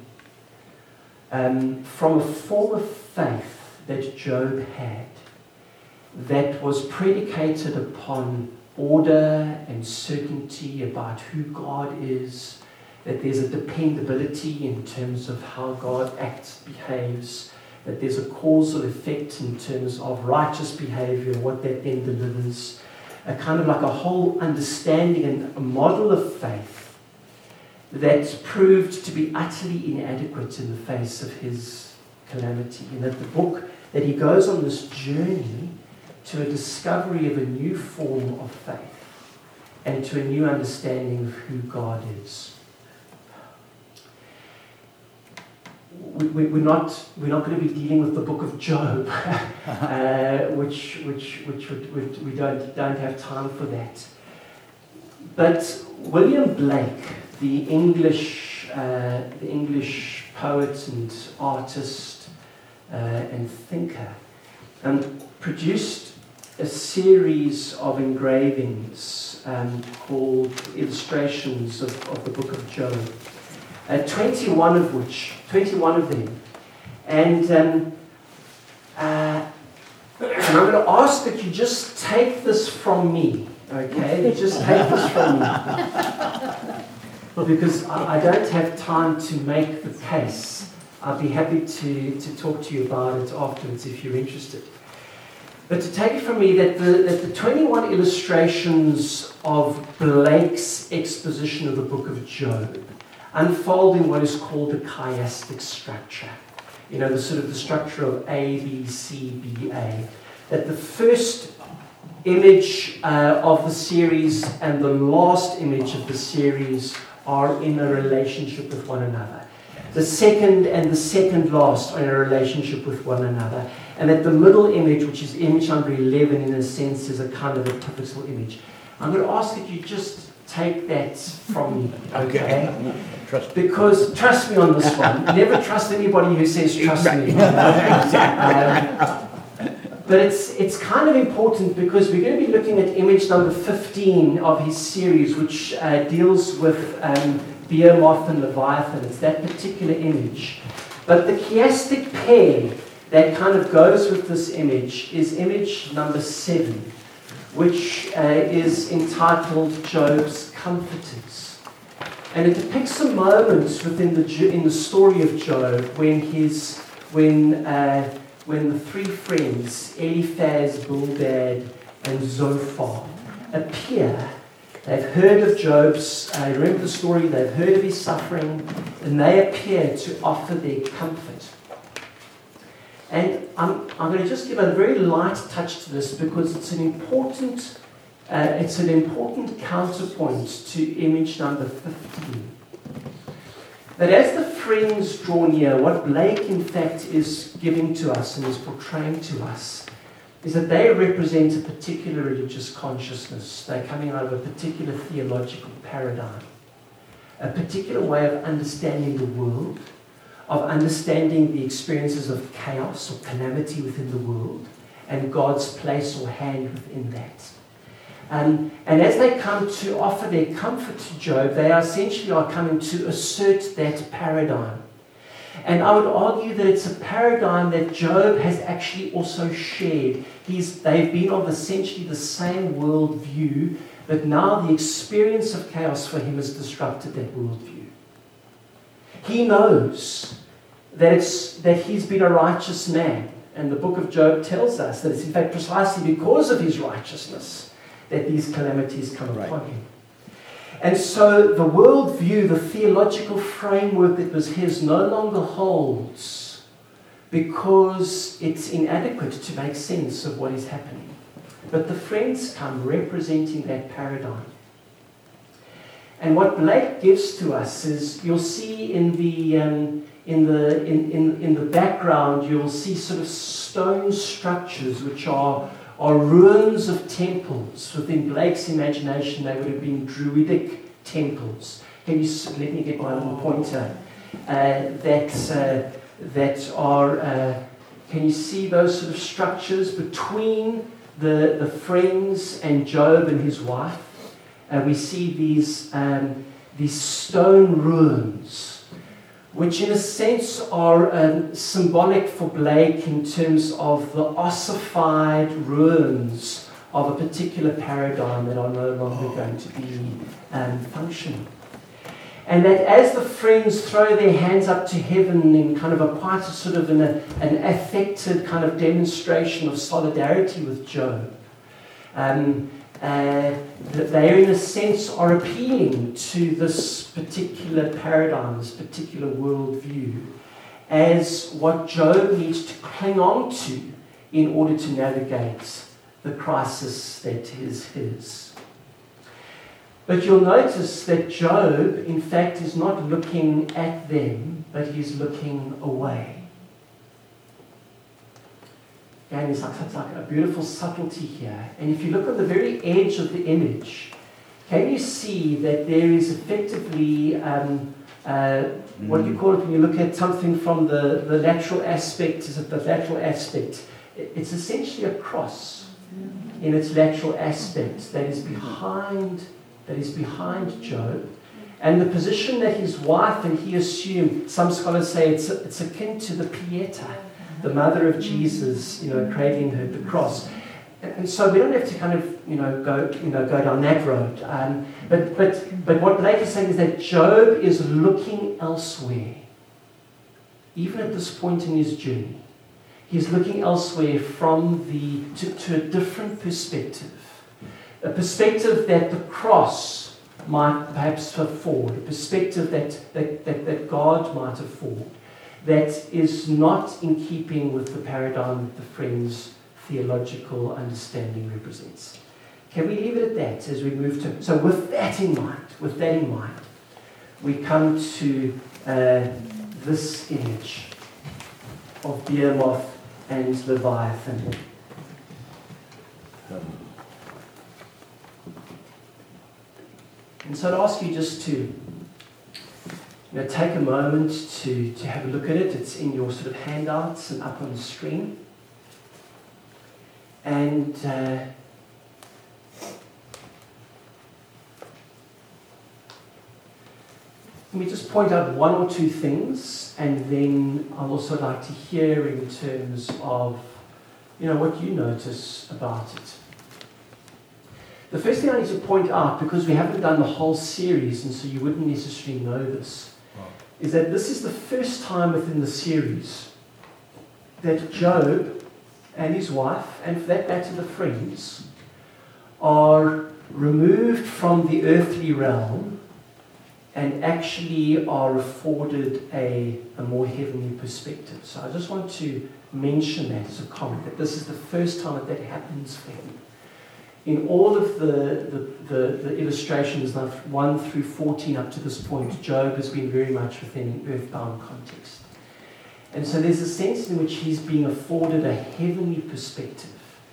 from a form of faith that Job had that was predicated upon order and certainty about who God is, that there's a dependability in terms of how God acts, behaves, that there's a causal effect in terms of righteous behavior, what that then delivers, a kind of like a whole understanding and a model of faith that's proved to be utterly inadequate in the face of his calamity. And that the book, that he goes on this journey to a discovery of a new form of faith and to a new understanding of who God is. We're not going to be dealing with the book of Job, which we don't have time for that. But William Blake, the English poet and artist and thinker, produced a series of engravings called Illustrations of the Book of Job. 21 of them. And I'm going to ask that you just take this from me, okay? You just take this from me. Because I don't have time to make the case. I'll be happy to talk to you about it afterwards if you're interested. But to take it from me that the 21 illustrations of Blake's exposition of the book of Job unfold in what is called a chiastic structure. You know, the sort of the structure of A, B, C, B, A. That the first image of the series and the last image of the series are in a relationship with one another. The second and the second last are in a relationship with one another. And that the middle image, which is image number 11 in a sense, is a kind of a pivotal image. I'm going to ask that you just take that from me, okay? Because trust me on this one. Never trust anybody who says trust me. But it's kind of important because we're going to be looking at image number 15 of his series, which deals with Behemoth and Leviathan. It's that particular image. But the chiastic pair that kind of goes with this image is image number 7, which is entitled Job's Comforters. And it depicts a moment in the story of Job when the three friends, Eliphaz, Bildad, and Zophar, appear. They've heard of Job's, remember the story, they've heard of his suffering, and they appear to offer their comfort. And I'm going to just give a very light touch to this because it's an important counterpoint to image number 15. That as the friends draw near, what Blake in fact is giving to us and is portraying to us is that they represent a particular religious consciousness. They're coming out of a particular theological paradigm, a particular way of understanding the world, of understanding the experiences of chaos or calamity within the world, and God's place or hand within that. And as they come to offer their comfort to Job, they essentially are coming to assert that paradigm. And I would argue that it's a paradigm that Job has actually also shared. They've been of essentially the same worldview, but now the experience of chaos for him has disrupted that worldview. He knows that he's been a righteous man. And the book of Job tells us that it's in fact precisely because of his righteousness that these calamities come Right. upon him. And so the worldview, the theological framework that was his no longer holds because it's inadequate to make sense of what is happening. But the friends come representing that paradigm. And what Blake gives to us is, you'll see in the background, you'll see sort of stone structures which are ruins of temples. Within Blake's imagination, they would have been Druidic temples. Can you let me get my little pointer? That are. Can you see those sort of structures between the friends and Job and his wife? We see these stone ruins, which in a sense are symbolic for Blake in terms of the ossified ruins of a particular paradigm that are no longer going to be functioning. And that as the friends throw their hands up to heaven in kind of a quite a sort of an affected kind of demonstration of solidarity with Job, that they in a sense are appealing to this particular paradigm, this particular worldview, as what Job needs to cling on to in order to navigate the crisis that is his. But you'll notice that Job, in fact, is not looking at them, but he's looking away. And it's like a beautiful subtlety here. And if you look at the very edge of the image, can you see that there is effectively, what do you call it when you look at something from the lateral aspect? Is it the lateral aspect? It's essentially a cross in its lateral aspect that is behind Job. And the position that his wife and he assume, some scholars say it's akin to the Pieta, the mother of Jesus, cradling her the cross. And so we don't have to kind of, go down that road. But what Blake is saying is that Job is looking elsewhere, even at this point in his journey. He's looking elsewhere to a different perspective, a perspective that the cross might perhaps afford, a perspective that God might afford, that is not in keeping with the paradigm that the friends' theological understanding represents. Can we leave it at that as we move to... So with that in mind, we come to this image of Behemoth and Leviathan. And so I'd ask you just to take a moment to have a look at it. It's in your sort of handouts and up on the screen. And let me just point out one or two things, and then I'd also like to hear in terms of, what you notice about it. The first thing I need to point out, because we haven't done the whole series, and so you wouldn't necessarily know this, is that this is the first time within the series that Job and his wife, and for that matter the friends, are removed from the earthly realm and actually are afforded a more heavenly perspective. So I just want to mention that as a comment, that this is the first time that happens for him. In all of the illustrations, 1 through 14 up to this point, Job has been very much within an earthbound context. And so there's a sense in which he's being afforded a heavenly perspective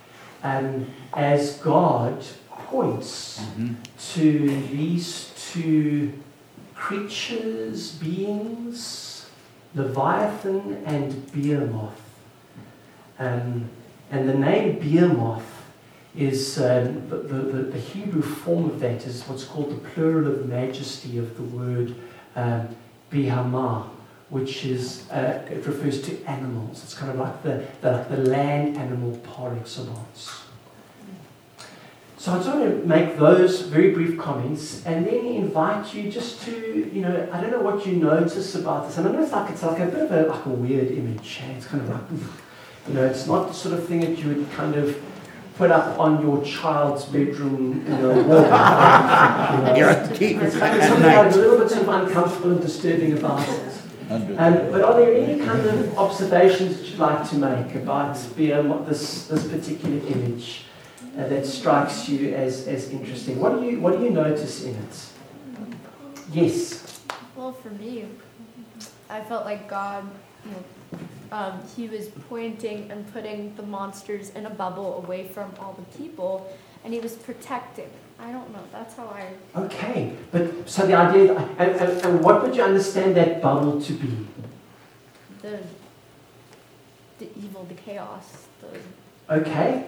as God points to these two creatures, beings, Leviathan and Behemoth. And the name Behemoth is the Hebrew form of that is what's called the plural of majesty of the word Behamah, which is it refers to animals. It's kind of like the land animal par excellence. So I just want to make those very brief comments and then invite you just to, I don't know what you notice about this. And I know it's like a bit of a weird image. It's kind of like, it's not the sort of thing that you would kind of, put up on your child's bedroom, wall. Guaranteed. It's At something night. a little bit sort of uncomfortable and disturbing about it. But are there any kind of observations that you'd like to make about this particular image that strikes you as interesting? What do you notice in it? Yes. Well, for me, I felt like God, he was pointing and putting the monsters in a bubble away from all the people, and he was protecting. I don't know. That's how I. Okay, but so the idea, and what would you understand that bubble to be? The evil, the chaos, Okay.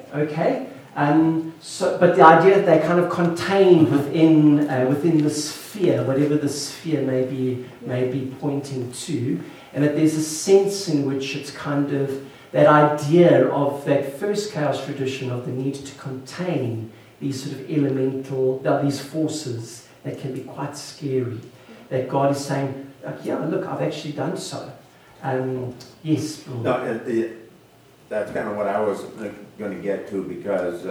But the idea that they're kind of contained within the sphere, whatever the sphere may be pointing to, and that there's a sense in which it's kind of that idea of that first chaos tradition of the need to contain these sort of elemental, these forces that can be quite scary. That God is saying, yeah, look, I've actually done so. Yes, Bill. No, that's kind of what I was going to get to, because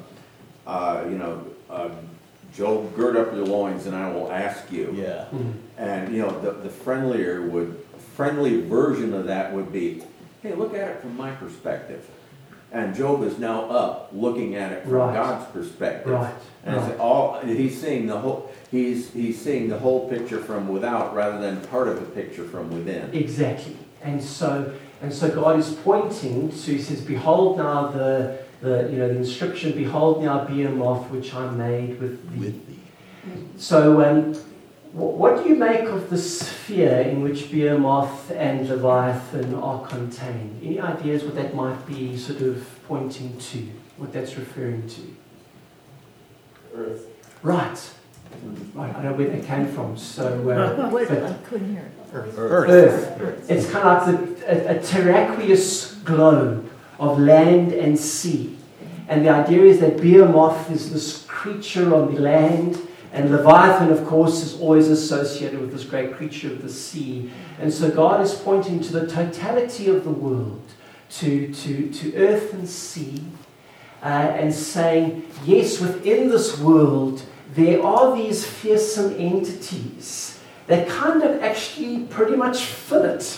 Job, gird up your loins and I will ask you. Yeah. And the friendly version of that would be, hey, look at it from my perspective. And Job is now up looking at it from Right. God's perspective. Right. And he's seeing the whole he's seeing the whole picture from without rather than part of the picture from within. Exactly. And so God is pointing to, he says, behold now the inscription, behold now Behemoth, which I made with thee. So what do you make of the sphere in which Behemoth and Leviathan are contained? Any ideas what that might be sort of pointing to, what that's referring to? Earth. Right. I don't know where that came from. So, Wait, but- I couldn't hear it. Earth. It's kind of like a terraqueous globe of land and sea. And the idea is that Behemoth is this creature on the land, and Leviathan, of course, is always associated with this great creature of the sea. And so God is pointing to the totality of the world, to earth and sea, and saying, yes, within this world, there are these fearsome entities that kind of actually pretty much fill it,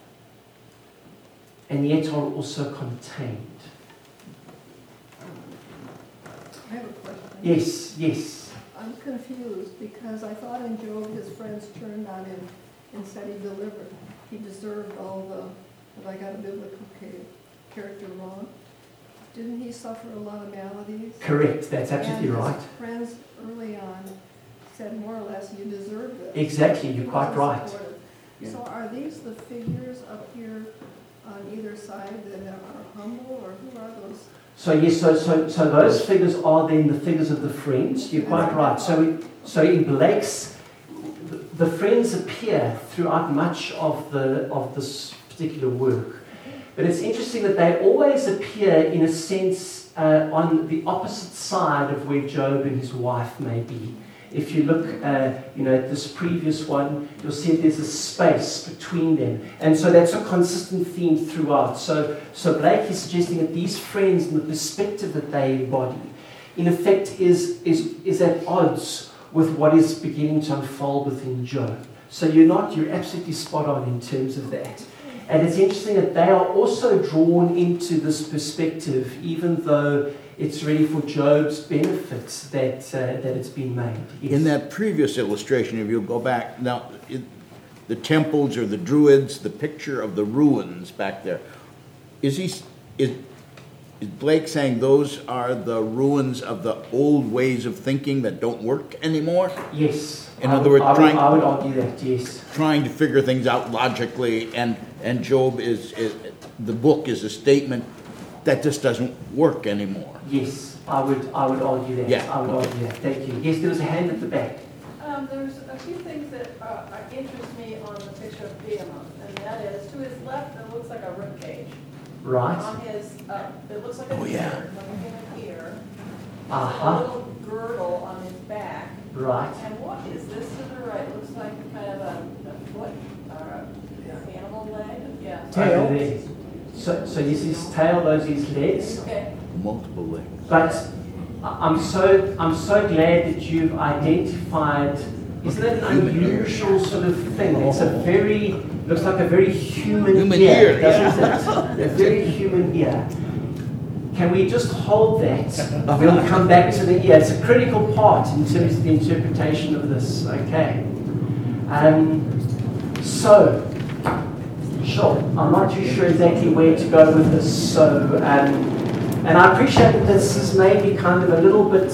and yet are also contained. I have a question. Yes. I'm confused because I thought in Job his friends turned on him and said he delivered. He deserved all have I got a biblical character wrong? Didn't he suffer a lot of maladies? Correct, that's absolutely And right. his friends early on said more or less, you deserve this. Exactly, you're He quite wasn't right. supportive. Yeah. So are these the figures up here on either side that are humble, or who are those? So yes, so those figures are then the figures of the friends. You're quite right. So in Blake's, the friends appear throughout much of this particular work. But it's interesting that they always appear, in a sense, on the opposite side of where Job and his wife may be. If you look, at this previous one, you'll see there's a space between them, and so that's a consistent theme throughout. So Blake is suggesting that these friends and the perspective that they embody, in effect, is at odds with what is beginning to unfold within Job. So you're absolutely spot on in terms of that. And it's interesting that they are also drawn into this perspective, even though it's really for Job's benefits that it's been made. Yes. In that previous illustration, if you go back, now, the temples or the druids, the picture of the ruins back there, is Blake saying those are the ruins of the old ways of thinking that don't work anymore? Yes. In other words, I would argue that, yes. Trying to figure things out logically, and Job is the book is a statement that just doesn't work anymore. Yes, I would argue that. Yeah, I would argue that. Thank you. Yes, there was a hand at the back. There's a few things that interest me on the picture of Behemoth, and that is, to his left, it looks like a rib cage. Right. On his, it looks like a ear, like a ear. Uh-huh. A little girdle on his back. Right. And what is this to the right? Looks like kind of a foot or an animal leg. Yeah. Tail. So this is tail, those is legs. Okay. multiple legs. But I'm so glad that you've identified. Isn't that an unusual sort of thing? It's looks like a very human ear, doesn't it? A very human ear. Can we just hold that? We'll come back to the ear. It's a critical part in terms of the interpretation of this. Okay. Sure. I'm not too sure exactly where to go with this. So, and I appreciate that this is maybe kind of a little bit.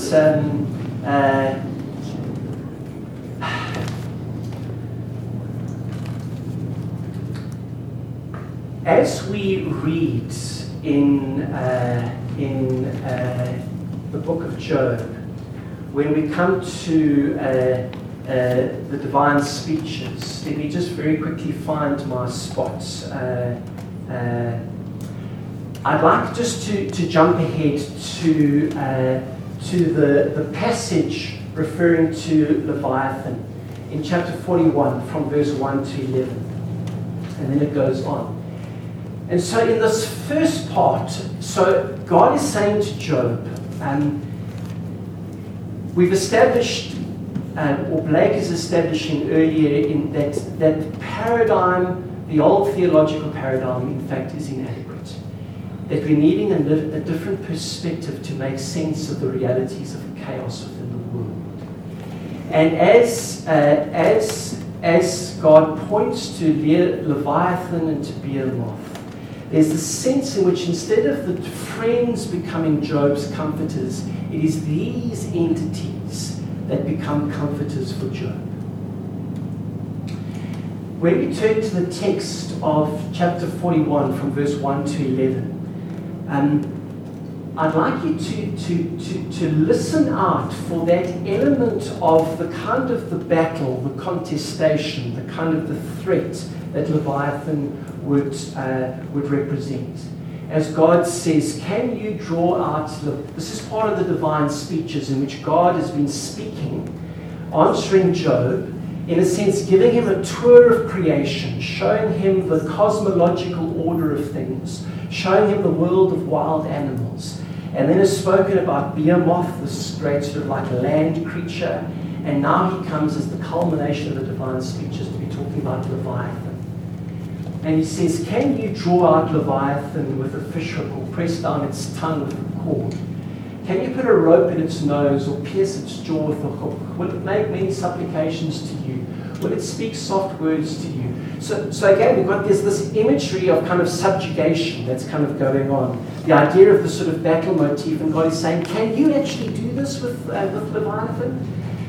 As we read in the book of Job, when we come to the divine speeches, let me just very quickly find my spots. I'd like just to jump ahead to the passage referring to Leviathan in chapter 41 from verse 1 to 11, and then it goes on. And so in this first part, so God is saying to Job, we've established, or Blake is establishing earlier, in that paradigm, the old theological paradigm, in fact, is inadequate. That we're needing a different perspective to make sense of the realities of chaos within the world. And as God points to Leviathan and to Behemoth, there's a sense in which instead of the friends becoming Job's comforters, it is these entities that become comforters for Job. When we turn to the text of chapter 41 from verse 1 to 11, I'd like you to listen out for that element of the kind of the battle, the contestation, the kind of the threat that Leviathan would represent. As God says, can you draw out, this is part of the divine speeches in which God has been speaking, answering Job, in a sense giving him a tour of creation, showing him the cosmological order of things, showing him the world of wild animals, and then has spoken about Behemoth, this great sort of like land creature, and now he comes as the culmination of the divine speeches to be talking about Leviathan. And he says, can you draw out Leviathan with a fishhook or press down its tongue with a cord? Can you put a rope in its nose or pierce its jaw with a hook? Will it make many supplications to you? Will it speak soft words to you? So again, we've got this imagery of kind of subjugation that's kind of going on. The idea of the sort of battle motif, and God is saying, can you actually do this with Leviathan?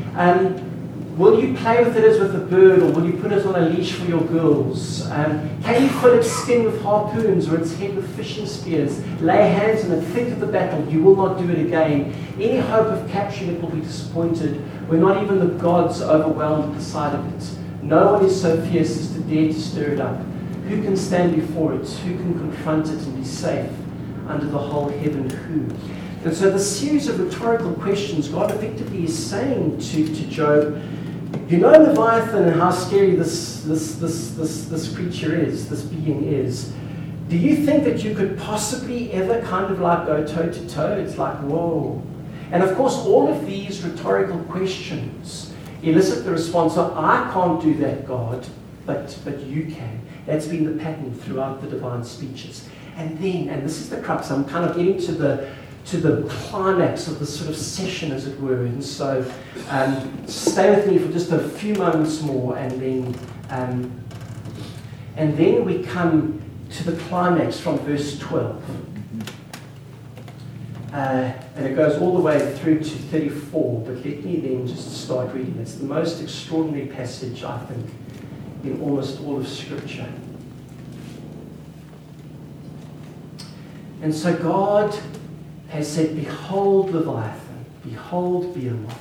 Will you play with it as with a bird, or will you put it on a leash for your girls? Can you fill its skin with harpoons or its head with fishing spears? Lay hands on it, think of the battle, you will not do it again. Any hope of capturing it will be disappointed, where not even the gods are overwhelmed at the sight of it. No one is so fierce as to dare to stir it up. Who can stand before it? Who can confront it and be safe under the whole heaven? Who? And so the series of rhetorical questions, God effectively is saying to Job, you know Leviathan and how scary this creature is, this being is. Do you think that you could possibly ever kind of like go toe to toe? It's like, whoa. And of course, all of these rhetorical questions elicit the response of, I can't do that, God, but you can. That's been the pattern throughout the divine speeches. And then, and this is the crux, I'm kind of getting to the climax of the sort of session, as it were. And so stay with me for just a few moments more, and then we come to the climax from verse 12. And it goes all the way through to 34, but let me then just start reading. It's the most extraordinary passage, I think, in almost all of Scripture. And so God has said, behold Leviathan, behold Behemoth.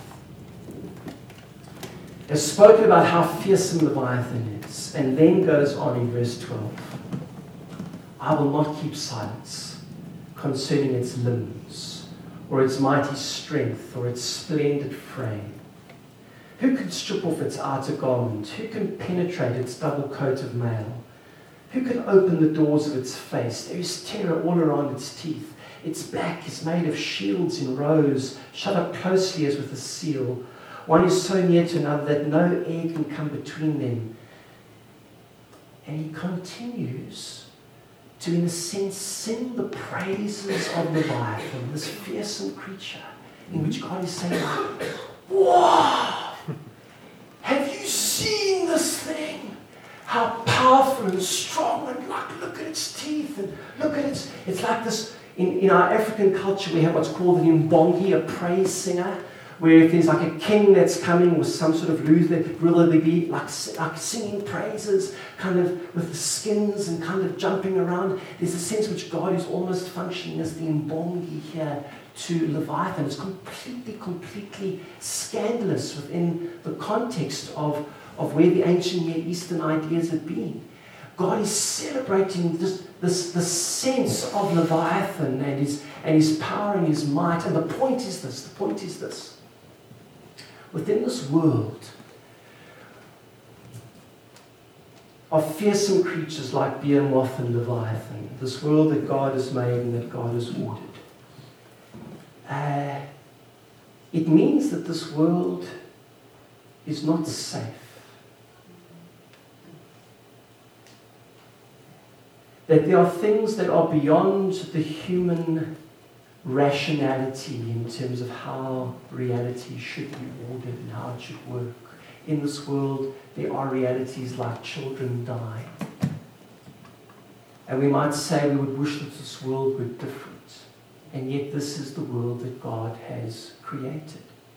Has spoken about how fearsome Leviathan is, and then goes on in verse 12. I will not keep silence concerning its limbs, or its mighty strength, or its splendid frame. Who can strip off its outer garment? Who can penetrate its double coat of mail? Who can open the doors of its face? There is terror all around its teeth. Its back is made of shields in rows, shut up closely as with a seal. One is so near to another that no air can come between them. And he continues to, in a sense, sing the praises of Leviathan, this fearsome creature, in which God is saying, wow, have you seen this thing? How powerful and strong, and look at its teeth, and look at it's like this, in our African culture we have what's called an imbongi, a praise singer, where if there's like a king that's coming with some sort of ruler, they'd be like singing praises, kind of with the skins and kind of jumping around. There's a sense which God is almost functioning as the imbongi here to Leviathan. It's completely scandalous within the context of where the ancient Near Eastern ideas had been. God is celebrating this sense of Leviathan and his power and his might. And the point is this. Within this world of fearsome creatures like Behemoth and Leviathan, this world that God has made and that God has ordered, it means that this world is not safe. That there are things that are beyond the human rationality in terms of how reality should be ordered and how it should work. In this world, there are realities like children dying. And we might say we would wish that this world were different. And yet this is the world that God has created.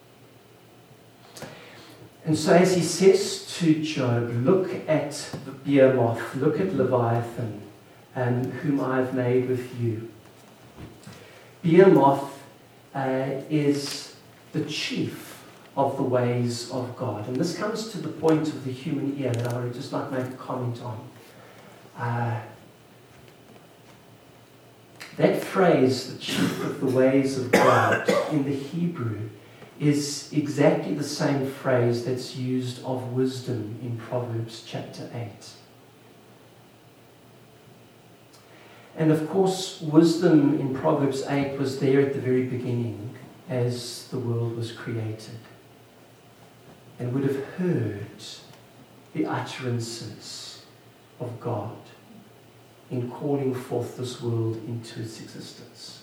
And so as he says to Job, look at the Behemoth, look at Leviathan, whom I have made with you. Behemoth is the chief of the ways of God. And this comes to the point of the human ear that I would just like to make a comment on. That phrase, the chief of the ways of God, in the Hebrew, is exactly the same phrase that's used of wisdom in Proverbs chapter 8. And of course, wisdom in Proverbs 8 was there at the very beginning as the world was created, and would have heard the utterances of God in calling forth this world into its existence.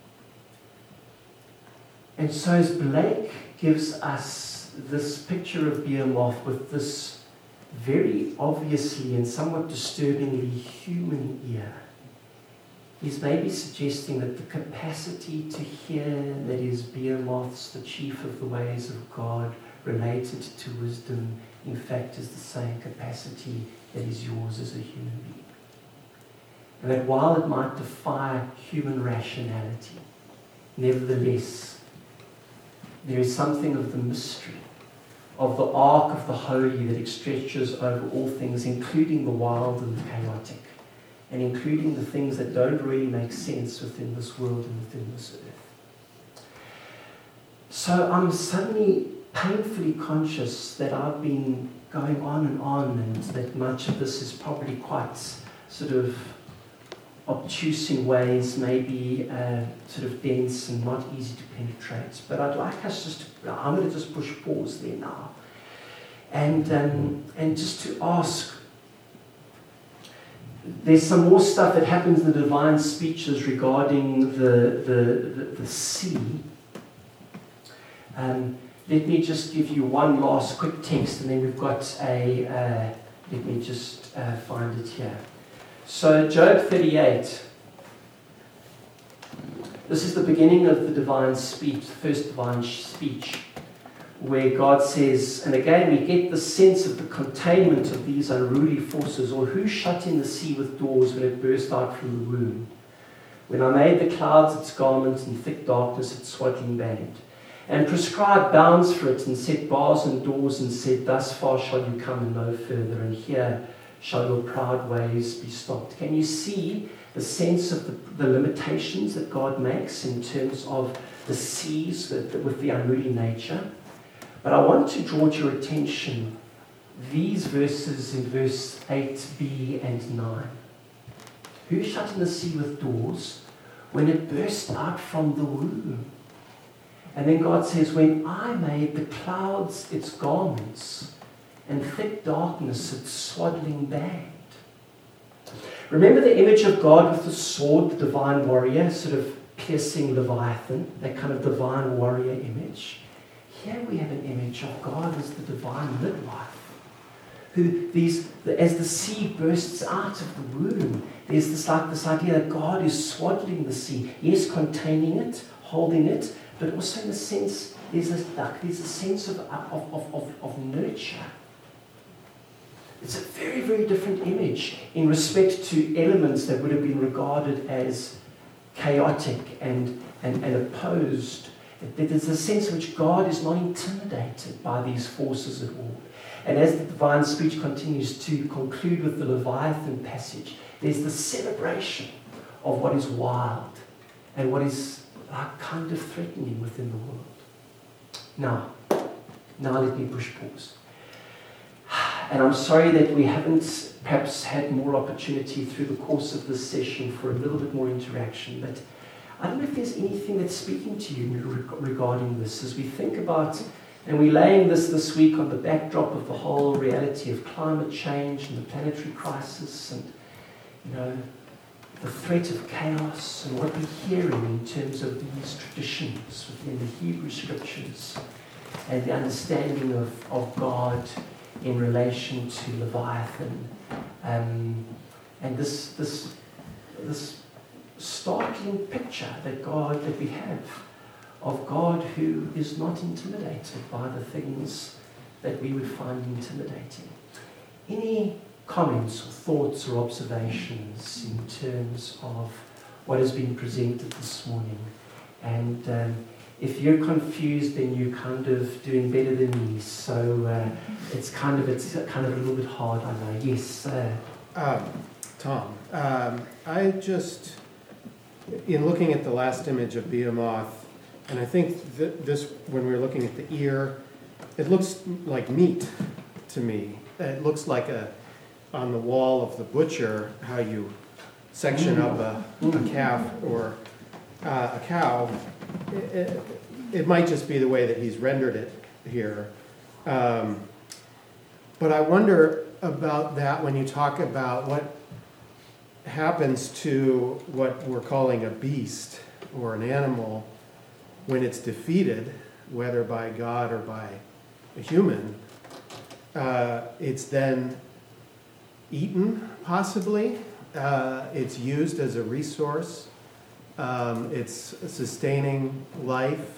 And so as Blake gives us this picture of Behemoth with this very obviously and somewhat disturbingly human ear, he's maybe suggesting that the capacity to hear that is Behemoth's, the chief of the ways of God, related to wisdom, in fact is the same capacity that is yours as a human being. And that while it might defy human rationality, nevertheless, there is something of the mystery, of the ark of the holy that stretches over all things, including the wild and the chaotic, and including the things that don't really make sense within this world and within this earth. So I'm suddenly painfully conscious that I've been going on, and that much of this is probably quite sort of obtuse in ways, maybe sort of dense and not easy to penetrate. But I'd like us I'm going to just push pause there now. And just to ask, there's some more stuff that happens in the divine speeches regarding the sea. Let me just give you one last quick text, and then we've got let me just find it here. So Job 38, this is the beginning of the divine speech, the first divine speech, where God says, and again we get the sense of the containment of these unruly forces, or who shut in the sea with doors when it burst out from the womb? When I made the clouds its garment and thick darkness its swaddling band, and prescribed bounds for it, and set bars and doors, and said, thus far shall you come and no further, and here shall your proud ways be stopped. Can you see the sense of the limitations that God makes in terms of the seas with the unruly nature? But I want to draw to your attention these verses in verse 8b and 9. Who shut in the sea with doors, when it burst out from the womb. And then God says, when I made the clouds its garments and thick darkness its swaddling band. Remember the image of God with the sword, the divine warrior, sort of piercing Leviathan, that kind of divine warrior image. Here we have an image of God as the divine midwife, who as the sea bursts out of the womb, there's this idea that God is swaddling the sea, yes, containing it, holding it, but also in a sense, there's a sense of nurture. It's a very, very different image in respect to elements that would have been regarded as chaotic and opposed. There's a sense in which God is not intimidated by these forces at all. And as the divine speech continues to conclude with the Leviathan passage, there's the celebration of what is wild and what is kind of threatening within the world. Now let me push pause. And I'm sorry that we haven't perhaps had more opportunity through the course of this session for a little bit more interaction, but I don't know if there's anything that's speaking to you regarding this as we think about, and we're laying this week on the backdrop of the whole reality of climate change and the planetary crisis and, the threat of chaos and what we're hearing in terms of these traditions within the Hebrew scriptures and the understanding of God in relation to Leviathan, and this startling picture that we have of God who is not intimidated by the things that we would find intimidating. Any comments or thoughts or observations in terms of what has been presented this morning? And if you're confused, then you're kind of doing better than me. So it's kind of a little bit hard, I know. Yes. Tom, I just, in looking at the last image of Behemoth, and I think this, when we were looking at the ear, it looks like meat to me. It looks like on the wall of the butcher, how you section up a calf or a cow. It might just be the way that he's rendered it here. But I wonder about that when you talk about what happens to what we're calling a beast or an animal when it's defeated, whether by God or by a human. It's then eaten, possibly. It's used as a resource. It's sustaining life.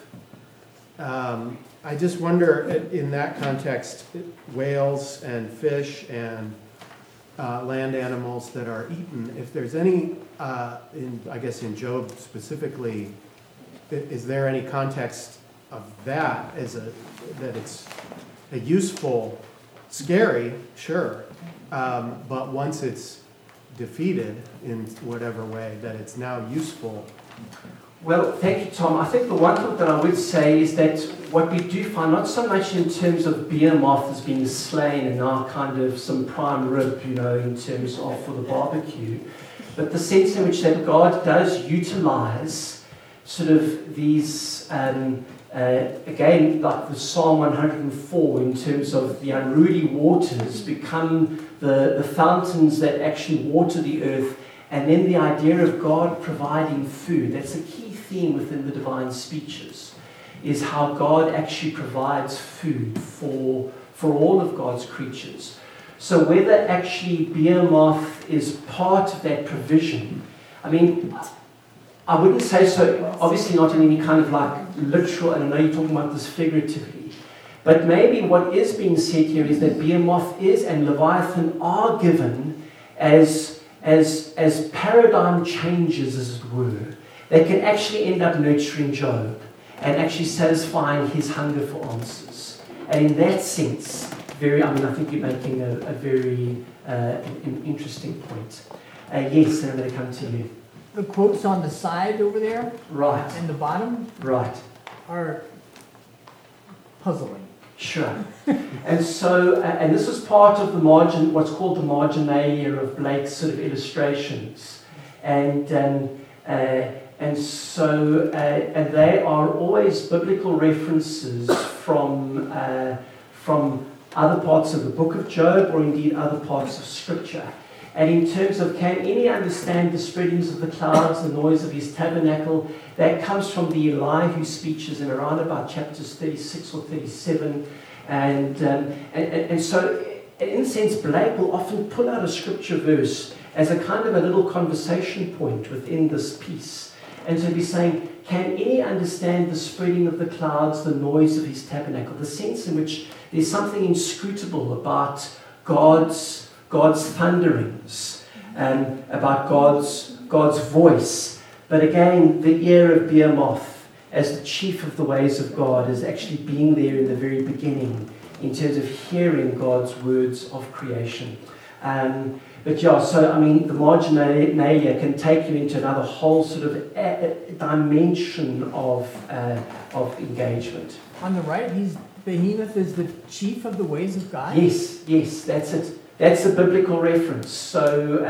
I just wonder, in that context, whales and fish and land animals that are eaten, if there's any, I guess in Job specifically, is there any context of that that it's a useful, scary, sure, but once it's defeated in whatever way, that it's now useful? Well, thank you, Tom. I think the one thing that I would say is that what we do find, not so much in terms of Behemoth as being slain and now kind of some prime rib, in terms of for the barbecue, but the sense in which that God does utilize sort of these, again, like the Psalm 104, in terms of the unruly waters become the fountains that actually water the earth, and then the idea of God providing food. That's a key theme within the divine speeches, is how God actually provides food for all of God's creatures. So whether actually Behemoth is part of that provision, I wouldn't say so, obviously not in any kind of like literal, and I know you're talking about this figuratively, but maybe what is being said here is that Behemoth is and Leviathan are given as paradigm changes, as it were, that can actually end up nurturing Job and actually satisfying his hunger for answers. And in that sense, I think you're making a very interesting point. Yes, and I'm going to come to you. The quotes on the side over there, right, and the bottom, right, are puzzling. Sure. And so, and this was part of the margin, what's called the marginalia of Blake's sort of illustrations, and And so, and they are always biblical references from other parts of the book of Job or indeed other parts of Scripture. And in terms of can any understand the spreadings of the clouds, the noise of his tabernacle, that comes from the Elihu speeches in around about chapters 36 or 37. And so, in a sense, Blake will often pull out a scripture verse as a kind of a little conversation point within this piece. And so he'll be saying, can any understand the spreading of the clouds, the noise of his tabernacle? The sense in which there's something inscrutable about God's thunderings, about God's voice. But again, the ear of Behemoth, as the chief of the ways of God, is actually being there in the very beginning in terms of hearing God's words of creation. But yeah, so I mean, the marginalia can take you into another whole sort of dimension of engagement. On the right, Behemoth is the chief of the ways of God? Yes, that's it. That's a biblical reference. So,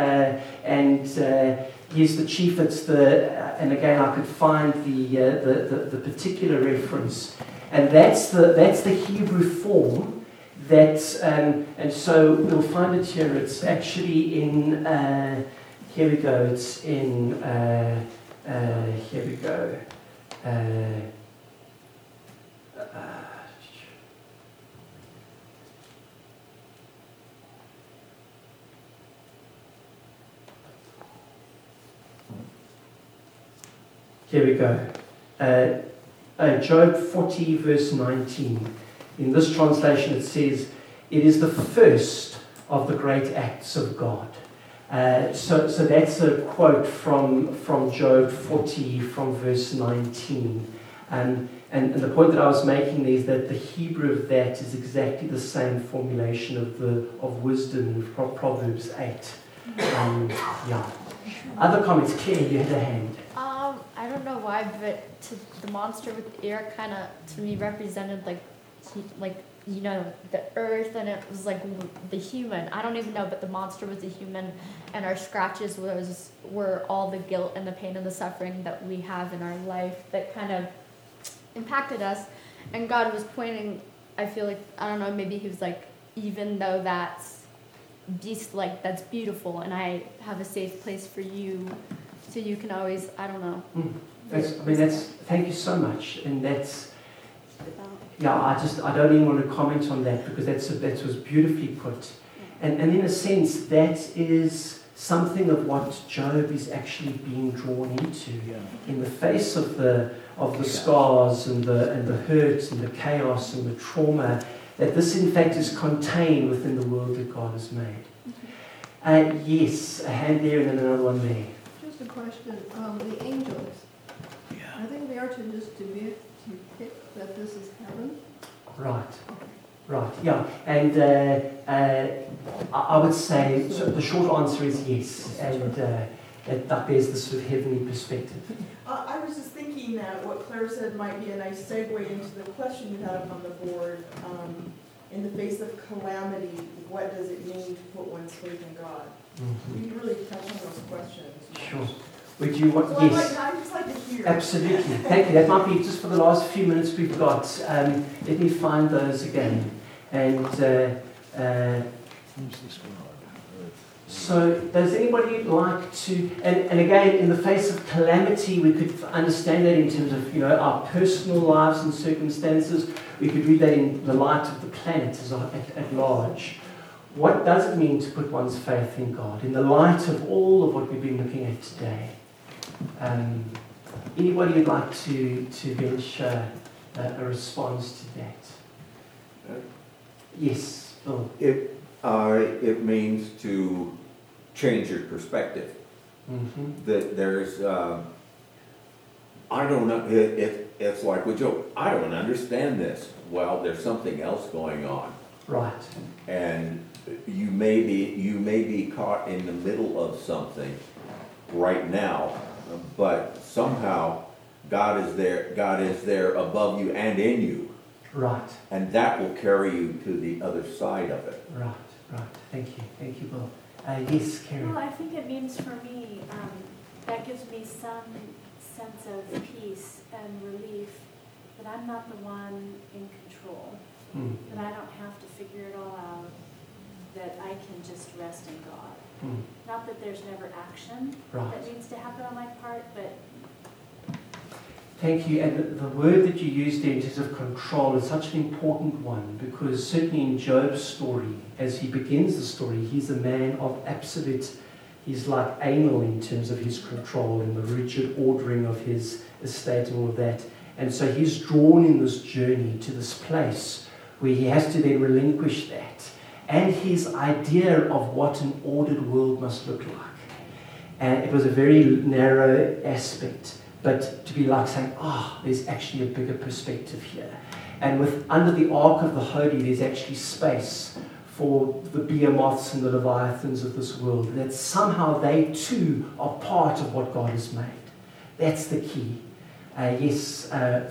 he's the chief. It's and again, I could find the particular reference, and that's the Hebrew form. And so we'll find it here. It's actually in. Here we go. It's in. Here we go. Here we go. Job 40, verse 19. In this translation, it says, "It is the first of the great acts of God." So that's a quote from Job 40, from verse 19. And the point that I was making there is that the Hebrew of that is exactly the same formulation of wisdom in Proverbs 8. Yeah. Other comments? Claire, you had a hand. I don't know why, but the monster with the ear kind of, to me, represented the earth, and it was like the human. I don't even know, but the monster was the human, and our scratches were all the guilt and the pain and the suffering that we have in our life that kind of impacted us. And God was pointing, I feel like, I don't know, maybe he was like, even though that's that's beautiful, and I have a safe place for you, so you can always, I don't know. Thank you so much. And that's, yeah, I don't even want to comment on that because that was beautifully put. And in a sense, that is something of what Job is actually being drawn into. In the face of the scars and the hurts and the chaos and the trauma, that this in fact is contained within the world that God has made. Yes, a hand there and then another one there. Just a question, the angels, I think they are to just depict that this is heaven? Right, yeah. And I would say, so the short answer is yes, and that bears the sort of heavenly perspective. I was just thinking that what Claire said might be a nice segue into the question you had up on the board. In the face of calamity, what does it mean to put one's faith in God? Mm-hmm. We really touch on those questions. Sure. Would you want? So Yes. I'd just like to hear. Absolutely. Thank you. That might be just for the last few minutes we've got. Let me find those again. And so, does anybody like to? And again, in the face of calamity, we could understand that in terms of our personal lives and circumstances. We could read that in the light of the planet at large. What does it mean to put one's faith in God in the light of all of what we've been looking at today? Anybody would like to venture a response to that? Yes, Bill. It means to change your perspective. Mm-hmm. That there's, I don't know, it's like with Job, I don't understand this. Well, there's something else going on. Right. And you may be caught in the middle of something right now, but somehow God is there above you and in you. Right. And that will carry you to the other side of it. Right. Thank you, Bill. Yes, Karen. Well, I think it means for me, that gives me some sense of peace and relief that I'm not the one in control, that I don't have to figure it all out, that I can just rest in God. Not that there's never action that needs to happen on my part, but Thank you. And the word that you used there in terms of control is such an important one, because certainly in Job's story, as he begins the story, he's a man of absolute, he's like anal in terms of his control and the rigid ordering of his estate and all of that. And so he's drawn in this journey to this place where he has to then relinquish that and his idea of what an ordered world must look like. And it was a very narrow aspect. But to be like saying, there's actually a bigger perspective here. And under the Ark of the Holy, there's actually space for the behemoths and the leviathans of this world. That somehow they too are part of what God has made. That's the key. Yes,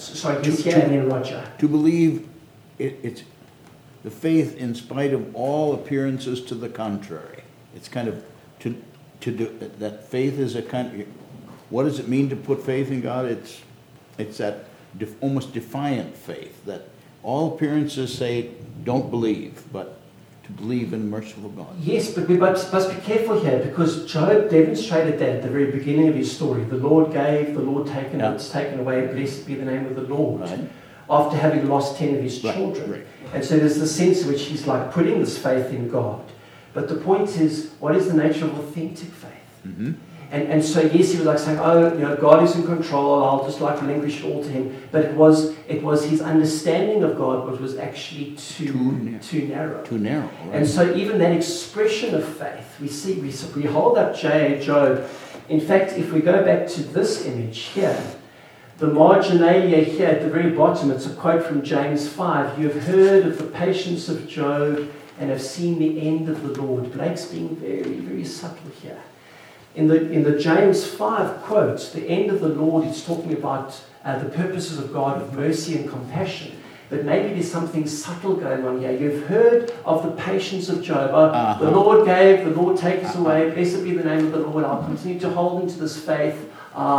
and then Roger. To believe it's the faith in spite of all appearances to the contrary. It's kind of to do that. Faith is a kind of, what does it mean to put faith in God? It's that almost defiant faith that all appearances say don't believe, but to believe in merciful God. Yes, but we must be careful here, because Job demonstrated that at the very beginning of his story. The Lord gave, the Lord taken, it's taken away, blessed be the name of the Lord. Right. After having lost 10 of his children. Right. And so there's the sense in which he's like putting this faith in God. But the point is, what is the nature of authentic faith? Mm-hmm. And so yes, he was like saying, God is in control, I'll just like relinquish it all to him. But it was his understanding of God which was actually too narrow. Too narrow. Right. And so even that expression of faith, we hold up Job. In fact, if we go back to this image here, the marginalia here at the very bottom, it's a quote from James 5. You have heard of the patience of Job and have seen the end of the Lord. Blake's being very, very subtle here. In the James 5 quotes, the end of the Lord is talking about the purposes of God of mercy and compassion. But maybe there's something subtle going on here. You've heard of the patience of Job. The Lord gave, the Lord takes away. Blessed be the name of the Lord. I'll continue to hold into this faith.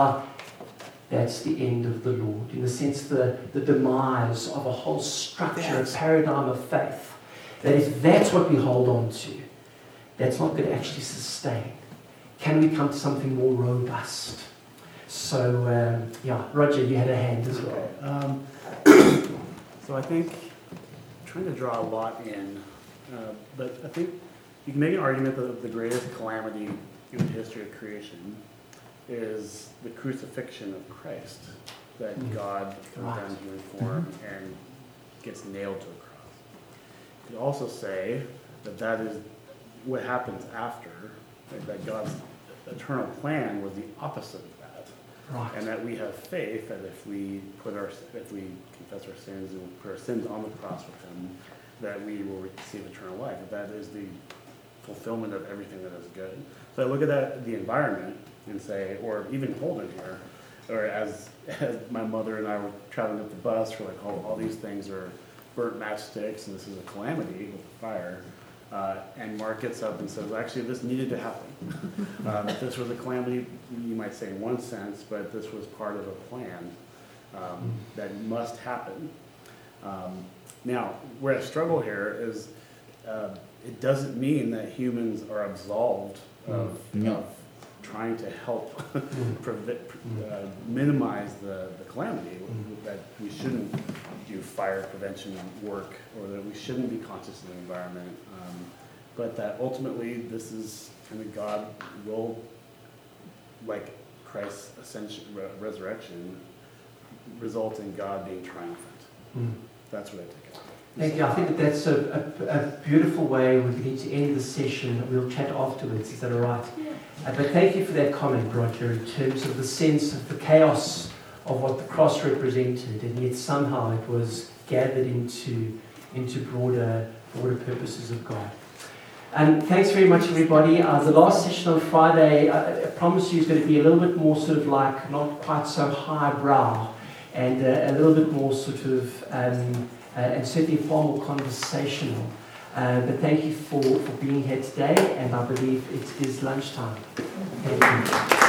That's the end of the Lord. In the sense, the demise of a whole structure, a paradigm of faith. That if that's what we hold on to, that's not going to actually sustain. Can we come to something more robust? So, Roger, you had a hand as well. So I think I'm trying to draw a lot in, but I think you can make an argument that the greatest calamity in the history of creation is the crucifixion of Christ, that God comes down in human form and gets nailed to a cross. You could also say that is what happens after, that God's eternal plan was the opposite of that. Right. And that we have faith that if we confess our sins and put our sins on the cross with him, that we will receive eternal life. That is the fulfillment of everything that is good. So I look at the environment and say, or even Holden here, or as my mother and I were traveling up the bus, we're like, all these things are burnt matchsticks and this is a calamity with the fire. And Mark gets up and says, actually, this needed to happen. This was a calamity, you might say in one sense, but this was part of a plan that must happen. Now, where I struggle here is it doesn't mean that humans are absolved of trying to help minimize the calamity, that we shouldn't do fire prevention work, or that we shouldn't be conscious of the environment, but that ultimately this is kind of God will, like Christ's ascension, resurrection, result in God being triumphant. That's what I take out. Thank you. I think that's a beautiful way we need to end the session. We'll chat afterwards. Is that all right? Yeah. But thank you for that comment, Roger, in terms of the sense of the chaos of what the cross represented, and yet somehow it was gathered into broader purposes of God. Thanks very much, everybody. The last session on Friday, I promise you, is going to be a little bit more sort of like not quite so highbrow, and a little bit more sort of, and certainly far more conversational. But thank you for being here today, and I believe it is lunchtime. Thank you.